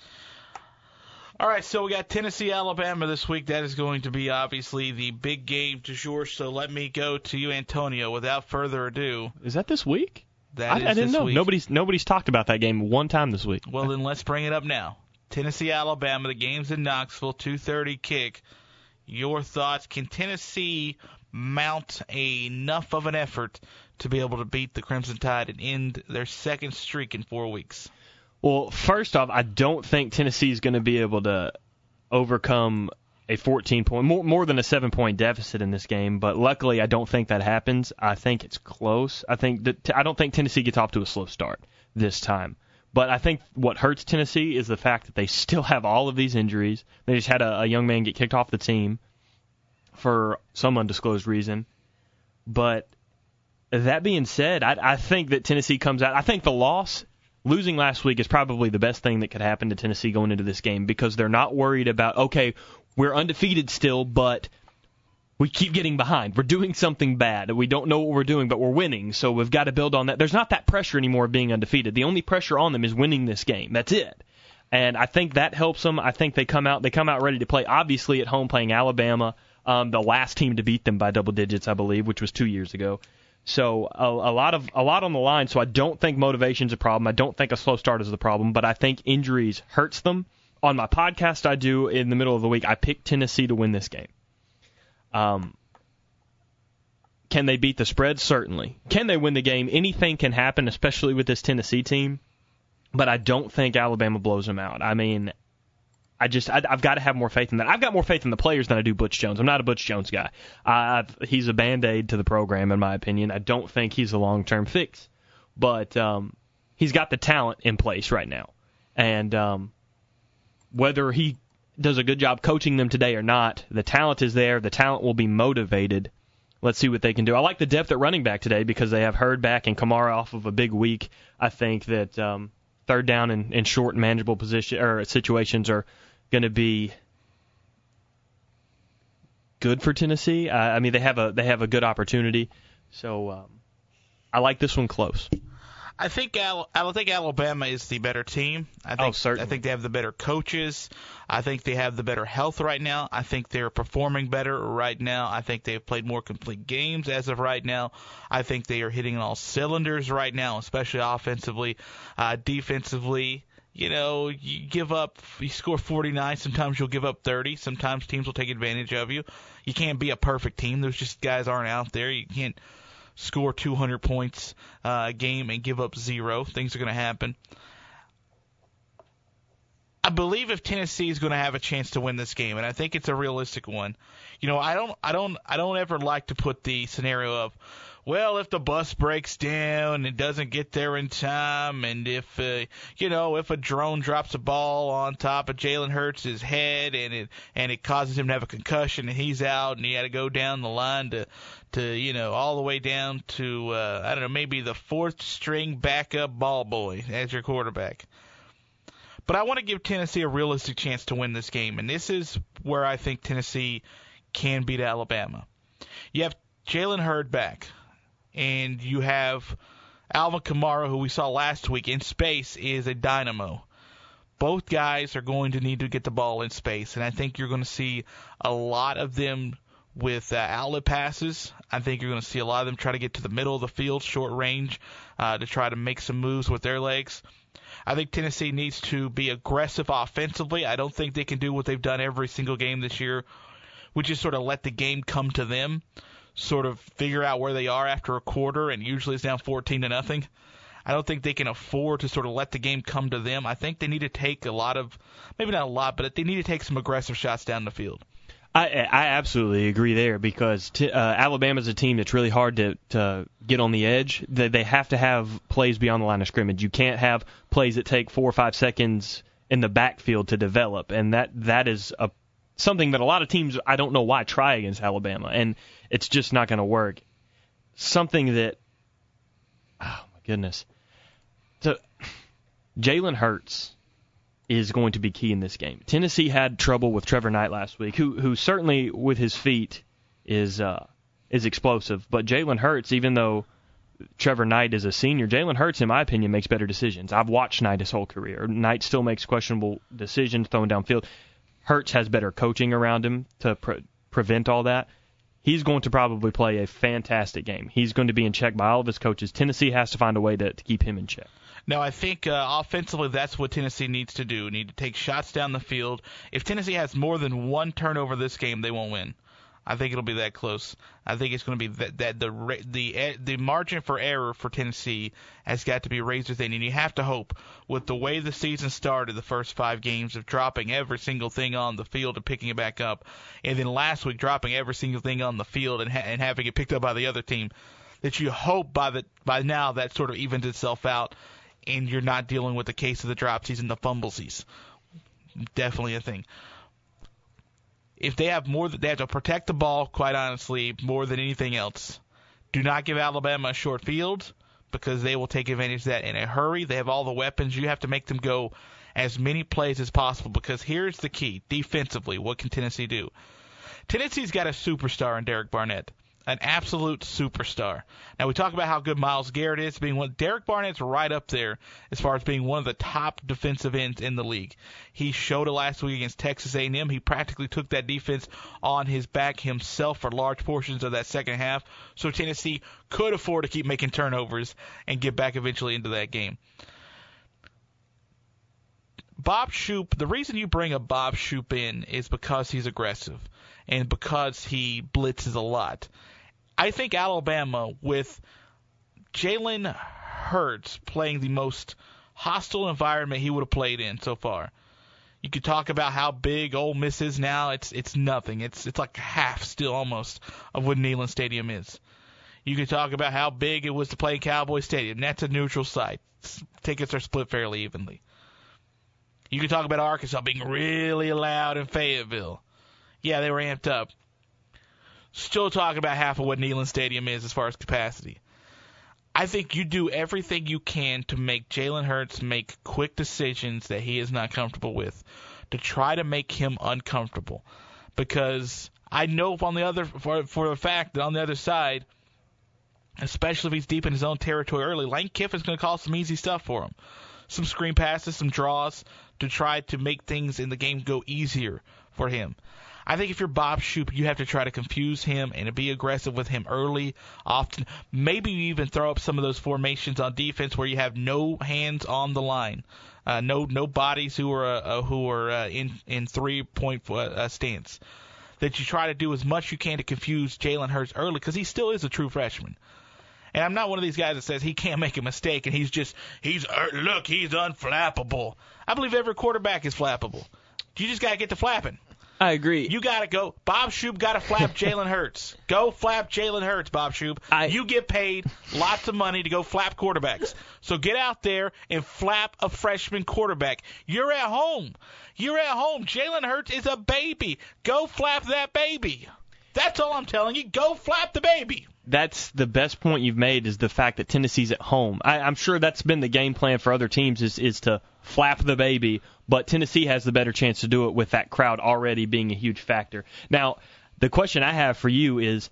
All right, so we got Tennessee, Alabama this week. That is going to be obviously the big game du jour. So let me go to you, Antonio, without further ado. Is that this week? I didn't this know. Week. Nobody's talked about that game one time this week. Well, then let's bring it up now. Tennessee, Alabama. The game's in Knoxville, 2:30 kick. Your thoughts? Can Tennessee mount enough of an effort to be able to beat the Crimson Tide and end their second streak in 4 weeks? Well, first off, I don't think Tennessee is going to be able to overcome a 14-point, more than a 7-point deficit in this game. But luckily, I don't think that happens. I think it's close. I don't think Tennessee gets off to a slow start this time. But I think what hurts Tennessee is the fact that they still have all of these injuries. They just had a young man get kicked off the team for some undisclosed reason. But that being said, I think that Tennessee comes out. I think losing last week is probably the best thing that could happen to Tennessee going into this game because they're not worried about, okay, we're undefeated still, but we keep getting behind. We're doing something bad. We don't know what we're doing, but we're winning, so we've got to build on that. There's not that pressure anymore of being undefeated. The only pressure on them is winning this game. That's it. And I think that helps them. I think they come out ready to play, obviously at home playing Alabama, the last team to beat them by double digits, I believe, which was 2 years ago. So a lot on the line, so I don't think motivation's a problem. I don't think a slow start is the problem, but I think injuries hurts them. On my podcast I do in the middle of the week, I pick Tennessee to win this game. Can they beat the spread? Certainly. Can they win the game? Anything can happen, especially with this Tennessee team, but I don't think Alabama blows them out. I mean, I've got to have more faith in that. I've got more faith in the players than I do Butch Jones. I'm not a Butch Jones guy. He's a Band-Aid to the program, in my opinion. I don't think he's a long-term fix. But he's got the talent in place right now. And whether he does a good job coaching them today or not, the talent is there. The talent will be motivated. Let's see what they can do. I like the depth at running back today because they have Hurd back and Kamara off of a big week. I think that third down in short and manageable situations are going to be good for Tennessee. I mean, they have a good opportunity, so I like this one close. I think Alabama is the better team. Certainly. I think they have the better coaches. I think they have the better health right now. I think they're performing better right now. I think they've played more complete games as of right now. I think they are hitting all cylinders right now, especially offensively, defensively. You know, you score 49, sometimes you'll give up 30. Sometimes teams will take advantage of you. You can't be a perfect team. Those just guys aren't out there. You can't score 200 points a game and give up 0. Things are going to happen. I believe if Tennessee is going to have a chance to win this game, and I think it's a realistic one. You know, I don't ever like to put the scenario of, well, if the bus breaks down and it doesn't get there in time, and if a drone drops a ball on top of Jalen Hurts' head and it causes him to have a concussion and he's out and he had to go down the line to all the way down to maybe the fourth string backup ball boy as your quarterback. But I want to give Tennessee a realistic chance to win this game, and this is where I think Tennessee can beat Alabama. You have Jalen Hurd back, and you have Alvin Kamara, who we saw last week in space, is a dynamo. Both guys are going to need to get the ball in space, and I think you're going to see a lot of them with outlet passes. I think you're going to see a lot of them try to get to the middle of the field, short range, to try to make some moves with their legs. I think Tennessee needs to be aggressive offensively. I don't think they can do what they've done every single game this year, which is sort of let the game come to them, sort of figure out where they are after a quarter, and usually it's down 14-0. I don't think they can afford to sort of let the game come to them. I think they need to take a lot of, maybe not a lot, but they need to take some aggressive shots down the field. I absolutely agree there because Alabama's a team that's really hard to get on the edge. They have to have plays beyond the line of scrimmage. You can't have plays that take 4 or 5 seconds in the backfield to develop, and that is something that a lot of teams, I don't know why, try against Alabama, and it's just not going to work. Something that, oh my goodness, so Jalen Hurts is going to be key in this game. Tennessee had trouble with Trevor Knight last week, who certainly with his feet is explosive. But Jalen Hurts, even though Trevor Knight is a senior, Jalen Hurts, in my opinion, makes better decisions. I've watched Knight his whole career. Knight still makes questionable decisions throwing downfield. Hurts has better coaching around him to prevent all that. He's going to probably play a fantastic game. He's going to be in check by all of his coaches. Tennessee has to find a way to keep him in check. No, I think offensively that's what Tennessee needs to do. Need to take shots down the field. If Tennessee has more than one turnover this game, they won't win. I think it'll be that close. I think it's going to be that the margin for error for Tennessee has got to be razor thin, and you have to hope with the way the season started, the first 5 games of dropping every single thing on the field and picking it back up, and then last week dropping every single thing on the field and having it picked up by the other team, that you hope by now that sort of evens itself out, and you're not dealing with the case of the dropsies and the fumblesies. Definitely a thing. If they have more, they have to protect the ball, quite honestly, more than anything else. Do not give Alabama a short field because they will take advantage of that in a hurry. They have all the weapons. You have to make them go as many plays as possible because here's the key. Defensively, what can Tennessee do? Tennessee's got a superstar in Derek Barnett. An absolute superstar. Now, we talk about how good Myles Garrett is. Derek Barnett's right up there as far as being one of the top defensive ends in the league. He showed it last week against Texas A&M. He practically took that defense on his back himself for large portions of that second half. So Tennessee could afford to keep making turnovers and get back eventually into that game. Bob Shoop, the reason you bring a Bob Shoop in is because he's aggressive and because he blitzes a lot. I think Alabama, with Jalen Hurts playing the most hostile environment he would have played in so far. You could talk about how big Ole Miss is now. It's nothing. It's like half still almost of what Neyland Stadium is. You could talk about how big it was to play in Cowboy Stadium. That's a neutral site. Tickets are split fairly evenly. You could talk about Arkansas being really loud in Fayetteville. Yeah, they were amped up. Still talking about half of what Neyland Stadium is as far as capacity. I think you do everything you can to make Jalen Hurts make quick decisions that he is not comfortable with, to try to make him uncomfortable. Because I know for the fact that on the other side, especially if he's deep in his own territory early, Lane Kiffin's going to call some easy stuff for him. Some screen passes, some draws to try to make things in the game go easier for him. I think if you're Bob Shoop, you have to try to confuse him and to be aggressive with him early, often. Maybe you even throw up some of those formations on defense where you have no hands on the line, no bodies who are in 3-point stance. That you try to do as much you can to confuse Jalen Hurts early because he still is a true freshman. And I'm not one of these guys that says he can't make a mistake and he's unflappable. I believe every quarterback is flappable. You just got to get to flapping. I agree. You got to go. Bob Shoop got to flap Jalen Hurts. Go flap Jalen Hurts, Bob Shoop. You get paid lots of money to go flap quarterbacks. So get out there and flap a freshman quarterback. You're at home. Jalen Hurts is a baby. Go flap that baby. That's all I'm telling you. Go flap the baby. That's the best point you've made is the fact that Tennessee's at home. I'm sure that's been the game plan for other teams is to flap the baby, but Tennessee has the better chance to do it with that crowd already being a huge factor. Now, the question I have for you is,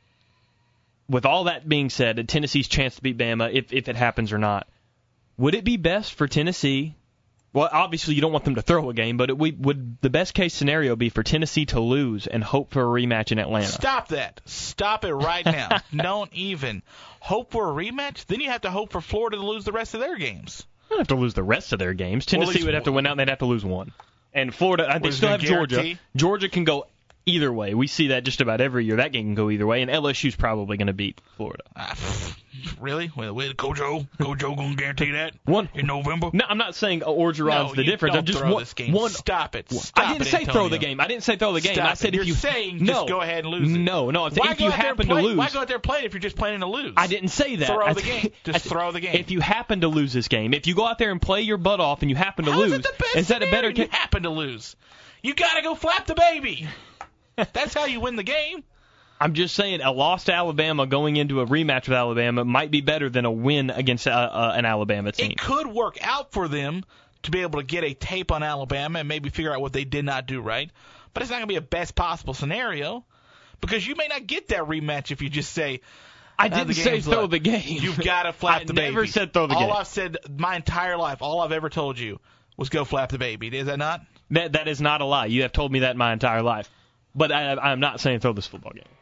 with all that being said, Tennessee's chance to beat Bama, if it happens or not, would it be best for Tennessee Well, obviously you don't want them to throw a game, but would the best case scenario be for Tennessee to lose and hope for a rematch in Atlanta? Stop that. Stop it right now. Don't even hope for a rematch. Then you have to hope for Florida to lose the rest of their games. They don't have to lose the rest of their games. Tennessee would have to win out, and they'd have to lose one. And Florida, they still have Georgia. Georgia can go either way. We see that just about every year. That game can go either way, and LSU's probably going to beat Florida. Really? Well, Kojo going to guarantee that in November? No, I'm not saying Orgeron's the difference. Don't throw this game. Stop it. I didn't say throw the game. I didn't say throw the game. Stop I said it. if You're saying just go ahead and lose it. No, I'm saying if you happen to lose. Why go out there and play it if you're just planning to lose? I didn't say that. Throw the game. Just throw the game. If you happen to lose this game, if you go out there and play your butt off and you happen to lose, is it the best is that a better case? You happen to lose. You got to go flap the baby. That's how you win the game. I'm just saying a loss to Alabama going into a rematch with Alabama might be better than a win against an Alabama team. It could work out for them to be able to get a tape on Alabama and maybe figure out what they did not do right. But it's not going to be a best possible scenario because you may not get that rematch if you just say, I didn't say throw the game. You've got to flap the baby. I never said throw the game. All I've said my entire life, all I've ever told you was go flap the baby. Is that not? That is not a lie. You have told me that my entire life. But I'm not saying throw this football game.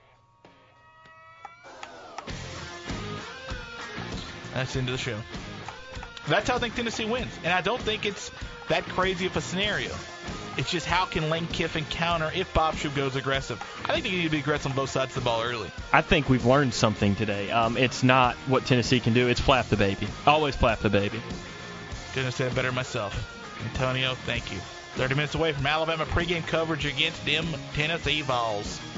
That's the end of the show. That's how I think Tennessee wins. And I don't think it's that crazy of a scenario. It's just how can Lane Kiffin counter if Bob Shoop goes aggressive. I think they need to be aggressive on both sides of the ball early. I think we've learned something today. It's not what Tennessee can do. It's flap the baby. Always flap the baby. Couldn't have said it better myself. Antonio, thank you. 30 minutes away from Alabama pregame coverage against them Tennessee Vols.